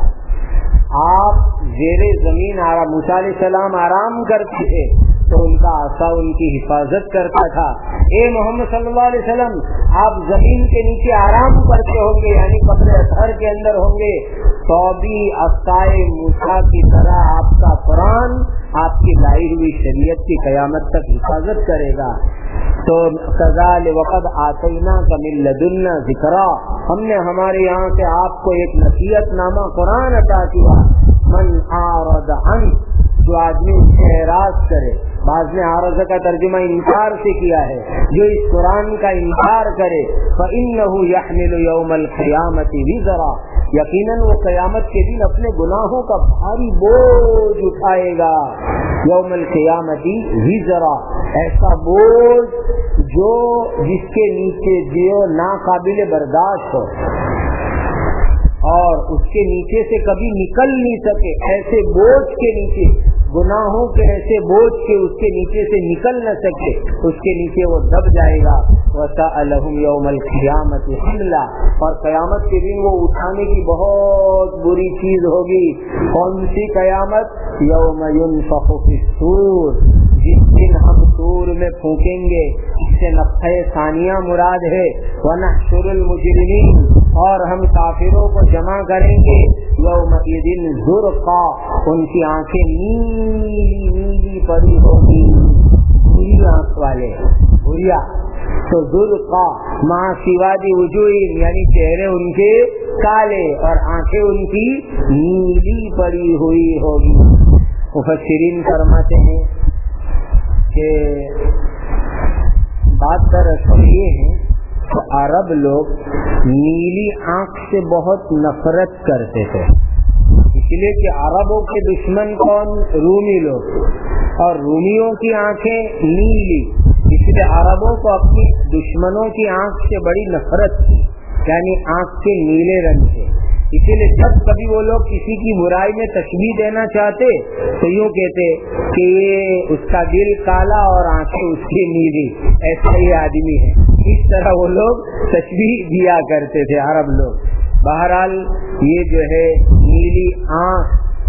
आप ज़ेरे जमीन आराम, मूसा अलैहि सलाम आराम करते थे तो उनका आसा उनकी हिफाजत करता था। ए मोहम्मद सल्लल्लाहु अलैहि वसल्लम आप जमीन के नीचे आराम करते होंगे, यानी कब्र असर के अंदर होंगे, तो भी असाए मूसा की तरह आपका कुरान आपकी लाई हुई शरीयत की कयामत तक हिफाजत करेगा। तो कज़ाल वक़द आतैनाका मिन लदुन्ना ज़िक्रा, हमने हमारे यहाँ से आपको एक नसीहत नामा कुरान अता किया। मन आरद अन, जो आदमी उससे एराज करे, बाज़ ने आरज़ का तर्जुमा इनकार से किया है, जो इस कुरान का इनकार करे, फ़इन्नहु यहमिलु यौमल क़ियामति विज़रा, यकीनन वो क़यामत के दिन अपने गुनाहों का भारी बोझ उठाएगा। यौमल क़ियामति विज़रा, ऐसा बोझ जो जिसके नीचे जो नाकाबिले बर्दाश्त हो और उसके नीचे से कभी निकल नहीं सके, ऐसे बोझ के नीचे, गुनाहों के ऐसे बोझ के उसके नीचे से निकल न सके, उसके नीचे वो दब जाएगा। वसअलहुम यौमल क़ियामति हिमला, और क़यामत के दिन वो उठाने की बहुत बुरी चीज होगी। कौन सी क़यामत? यौम युनफ़ख़ु फ़िस्सूर, जिस दिन हम सूर में फूकेंगे। इससे नफ़ख़े सानिया मुराद है। वनहशुरुल मुजरिमीन, और हम काफिरों को जमा करेंगे। यौमइज़िन ज़ुरक़ा, उनकी आंखें नीली नीली पड़ी होगी, नीली आंख वाले भूरिया। तो ज़ुरक़ा माँ सिवादी वजूहिन, यानी चेहरे उनके काले और आंखें उनकी नीली पड़ी हुई होगी। मुफस्सिरीन फरमाते हैं कि बात दरअसल ये है तो अरब लोग नीली आंख से बहुत नफरत करते थे, इसलिए कि अरबों के दुश्मन कौन? रूमी लोग, और रूमियों की आंखें नीली, इसलिए अरबों को अपनी दुश्मनों की आंख से बड़ी नफरत थी, यानी आंख के नीले रंग से। इसीलिए जब कभी वो लोग किसी की बुराई में तशबीह देना चाहते तो यूँ कहते कि ये उसका दिल काला और आंखें उसकी नीली, ऐसा ये आदमी है। इस तरह वो लोग तशबीह दिया करते थे अरब लोग। बहरहाल ये जो है नीली आंख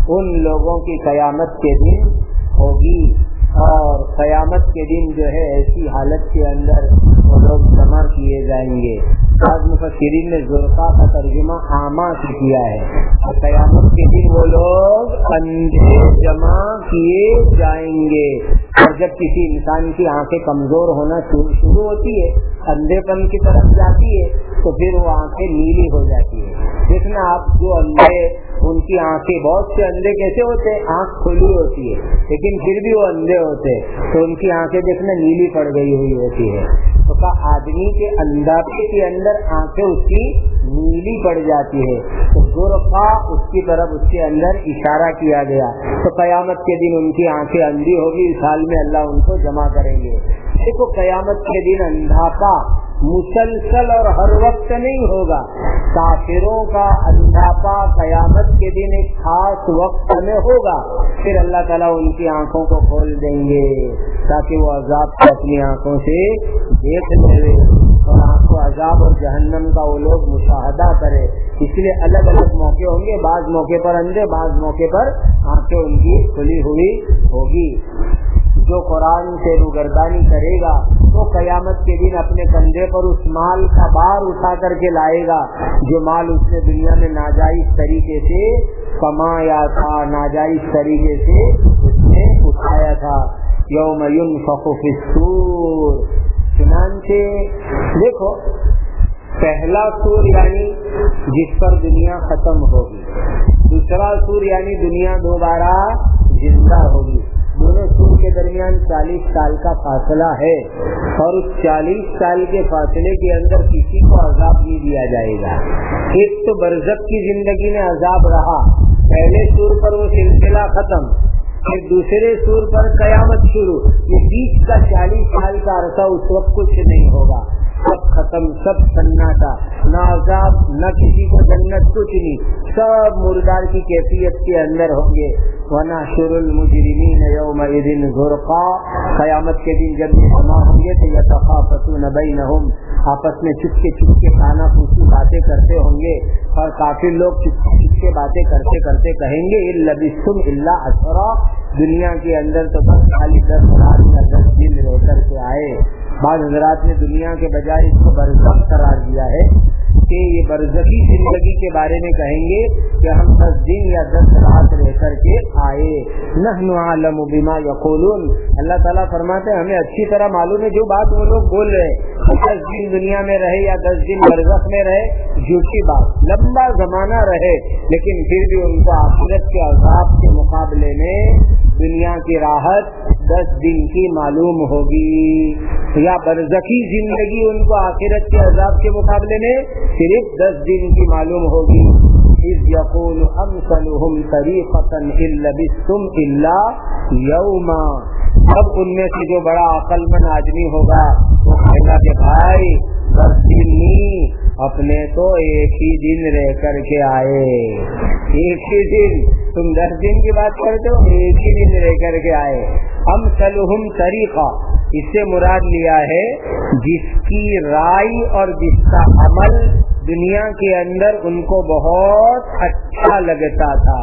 ان لوگوں کی قیامت کے دن ہوگی، اور قیامت کے دن جو ہے ایسی حالت کے اندر وہ لوگ جمع کیے جائیں گے۔ بعض مفسرین نے زرقا کا ترجمہ عامہ سے کیا ہے، اور قیامت کے دن وہ لوگ اندھے جمع کیے جائیں گے۔ اور جب کسی انسان کی آنکھیں کمزور ہونا شروع ہوتی ہے، اندھے پن کی طرف جاتی ہے، تو پھر وہ آنکھیں نیلی ہو جاتی ہے۔ دیکھنا آپ جو اندھے، ان کی آنکھیں، بہت سے اندھے کیسے ہوتے ہیں، آنکھ کھلی ہوتی ہے لیکن پھر بھی وہ اندھے ہوتے ہیں، تو ان کی آنکھیں دیکھنا نیلی پڑ گئی ہوئی ہوتی ہے۔ تو کہا آدمی کے اندھاپے کے اندر آنکھیں اس کی نیلی پڑ جاتی ہے، تو زرقا اس کی طرف اس کے اندر اشارہ کیا گیا۔ تو قیامت کے دن ان کی آنکھیں اندھی ہوگی، اس حال میں اللہ ان کو جمع کریں گے۔ دیکھو قیامت کے دن اندھاپا مسلسل اور ہر وقت نہیں ہوگا، کافروں کا اندھاپا قیامت کے دن ایک خاص وقت میں ہوگا، پھر اللہ تعالیٰ ان کی آنکھوں کو کھول دیں گے تاکہ وہ عذاب کو اپنی آنکھوں سے دیکھ لے، اور آنکھ کو عذاب اور جہنم کا وہ لوگ مشاہدہ کرے۔ اس لیے الگ الگ موقع ہوں گے، بعض موقع پر اندھے، بعض موقع پر آنکھیں ان کی کھلی ہوئی ہوگی۔ جو قرآن سے روگردانی کرے گا وہ قیامت کے دن اپنے کندھے پر اس مال کا بار اٹھا کر کے لائے گا جو مال اس نے دنیا میں ناجائز طریقے سے کمایا تھا، ناجائز طریقے سے اس نے اٹھایا تھا۔ یوم ینفخ فی الصور، چنانچہ دیکھو پہلا سور یعنی جس پر دنیا ختم ہوگی، دوسرا سور یعنی دنیا دوبارہ زندہ ہوگی، دونوں سور کے درمیان چالیس سال کا فاصلہ ہے، اور اس چالیس سال کے فاصلے کے اندر کسی کو عذاب نہیں دیا جائے گا۔ ایک تو برزخ کی زندگی میں عذاب رہا، پہلے سور پر وہ سلسلہ ختم، پھر دوسرے سور پر قیامت شروع، یہ بیچ کا چالیس سال کا عرصہ اس وقت کچھ نہیں ہوگا، سب ختم، سب سناٹا، نہ عذاب نہ کسی کو جنت، کچھ نہیں، سب مردار کی کیفیت کے اندر ہوں گے۔ وَنَحْشُرُ الْمُجْرِمِينَ يَوْمَئِذٍ غُرْقًا، قیامت کے دن جب یہ جمع ہوں گے تو يَتَخَافَتُونَ بَيْنَهُمْ، آپس میں چپکے چپکے کانا پوچھی باتیں کرتے ہوں گے، اور کافر لوگ چپکے چپکے باتیں کرتے کرتے کہیں گے إِن لَبِثْتُمْ إِلَّا عَشْرًا، دنیا کے اندر تو بس خالی دس رات یا دس دن رہ کر کے آئے۔ بعض حضرات نے دنیا کے بجائے اس کو برزخ قرار دیا ہے کہ یہ برزخی زندگی کے بارے میں کہیں گے کہ ہم دس دن یا دس رات رہ کر کے آئے۔ نحن اعلم بما یقولون، اللہ تعالیٰ فرماتے ہیں ہمیں اچھی طرح معلوم ہے جو بات وہ لوگ بول رہے ہیں، دس دن دنیا میں رہے یا دس دن برزخ میں رہے، جھوٹی بات، لمبا زمانہ رہے لیکن پھر بھی ان کو آخرت کے عذاب کے مقابلے میں دنیا کی راحت دس دن کی معلوم ہوگی، یا برزخی زندگی ان کو آخرت کے عذاب کے مقابلے میں صرف دس دن کی معلوم ہوگی۔ اذ یقول امثلهم طریقۃ ان لبثتم الا یوما، اب ان میں سے جو بڑا عقل مند آدمی ہوگا وہ کہے گا کہ بھائی دس دن نہیں، اپنے تو ایک ہی دن رہ کر کے آئے، ایک ہی دن، تم دس دن کی بات کرتے ہو، ایک ہی دن رہ کر کے آئے۔ امثلهم طریقہ، اس سے مراد لیا ہے جس کی رائے اور جس کا عمل دنیا کے اندر ان کو بہت اچھا لگتا تھا۔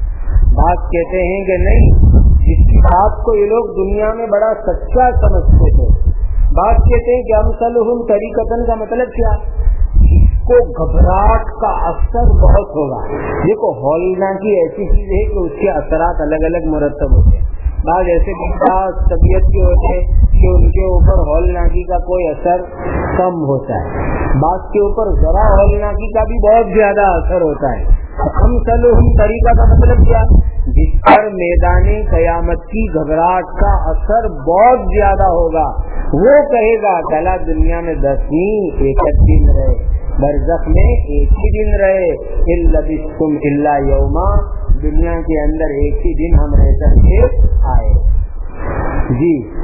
بات کہتے ہیں کہ نہیں، جس کی بات کو یہ لوگ دنیا میں بڑا سچا سمجھتے تھے، بات کہتے ہیں کہ امثلهم طریقتن کا مطلب کیا، اس کو گھبراہٹ کا اثر بہت ہوگا۔ دیکھو ہولناکی ایسی چیز ہے کہ اس کے اثرات الگ الگ مرتب ہوتے ہیں، بعض ایسے خاص طبیعت کے ہوتے ہیں کہ ان کے اوپر ہولناکی کا کوئی اثر کم ہوتا ہے، بعض کے اوپر ذرا ہولناکی کا بھی بہت زیادہ اثر ہوتا ہے۔ امثلهم طریقہ کا مطلب کیا، جس پر میدان قیامت کی گھبراہٹ کا اثر بہت زیادہ ہوگا، وہ کہے گا چلا دنیا میں دس نہیں ایک دن رہے، برزخ میں ایک ہی دن رہے، ان لبثتم الا یوما، دنیا کے اندر ایک ہی دن ہم رہ کر کے آئے۔ جی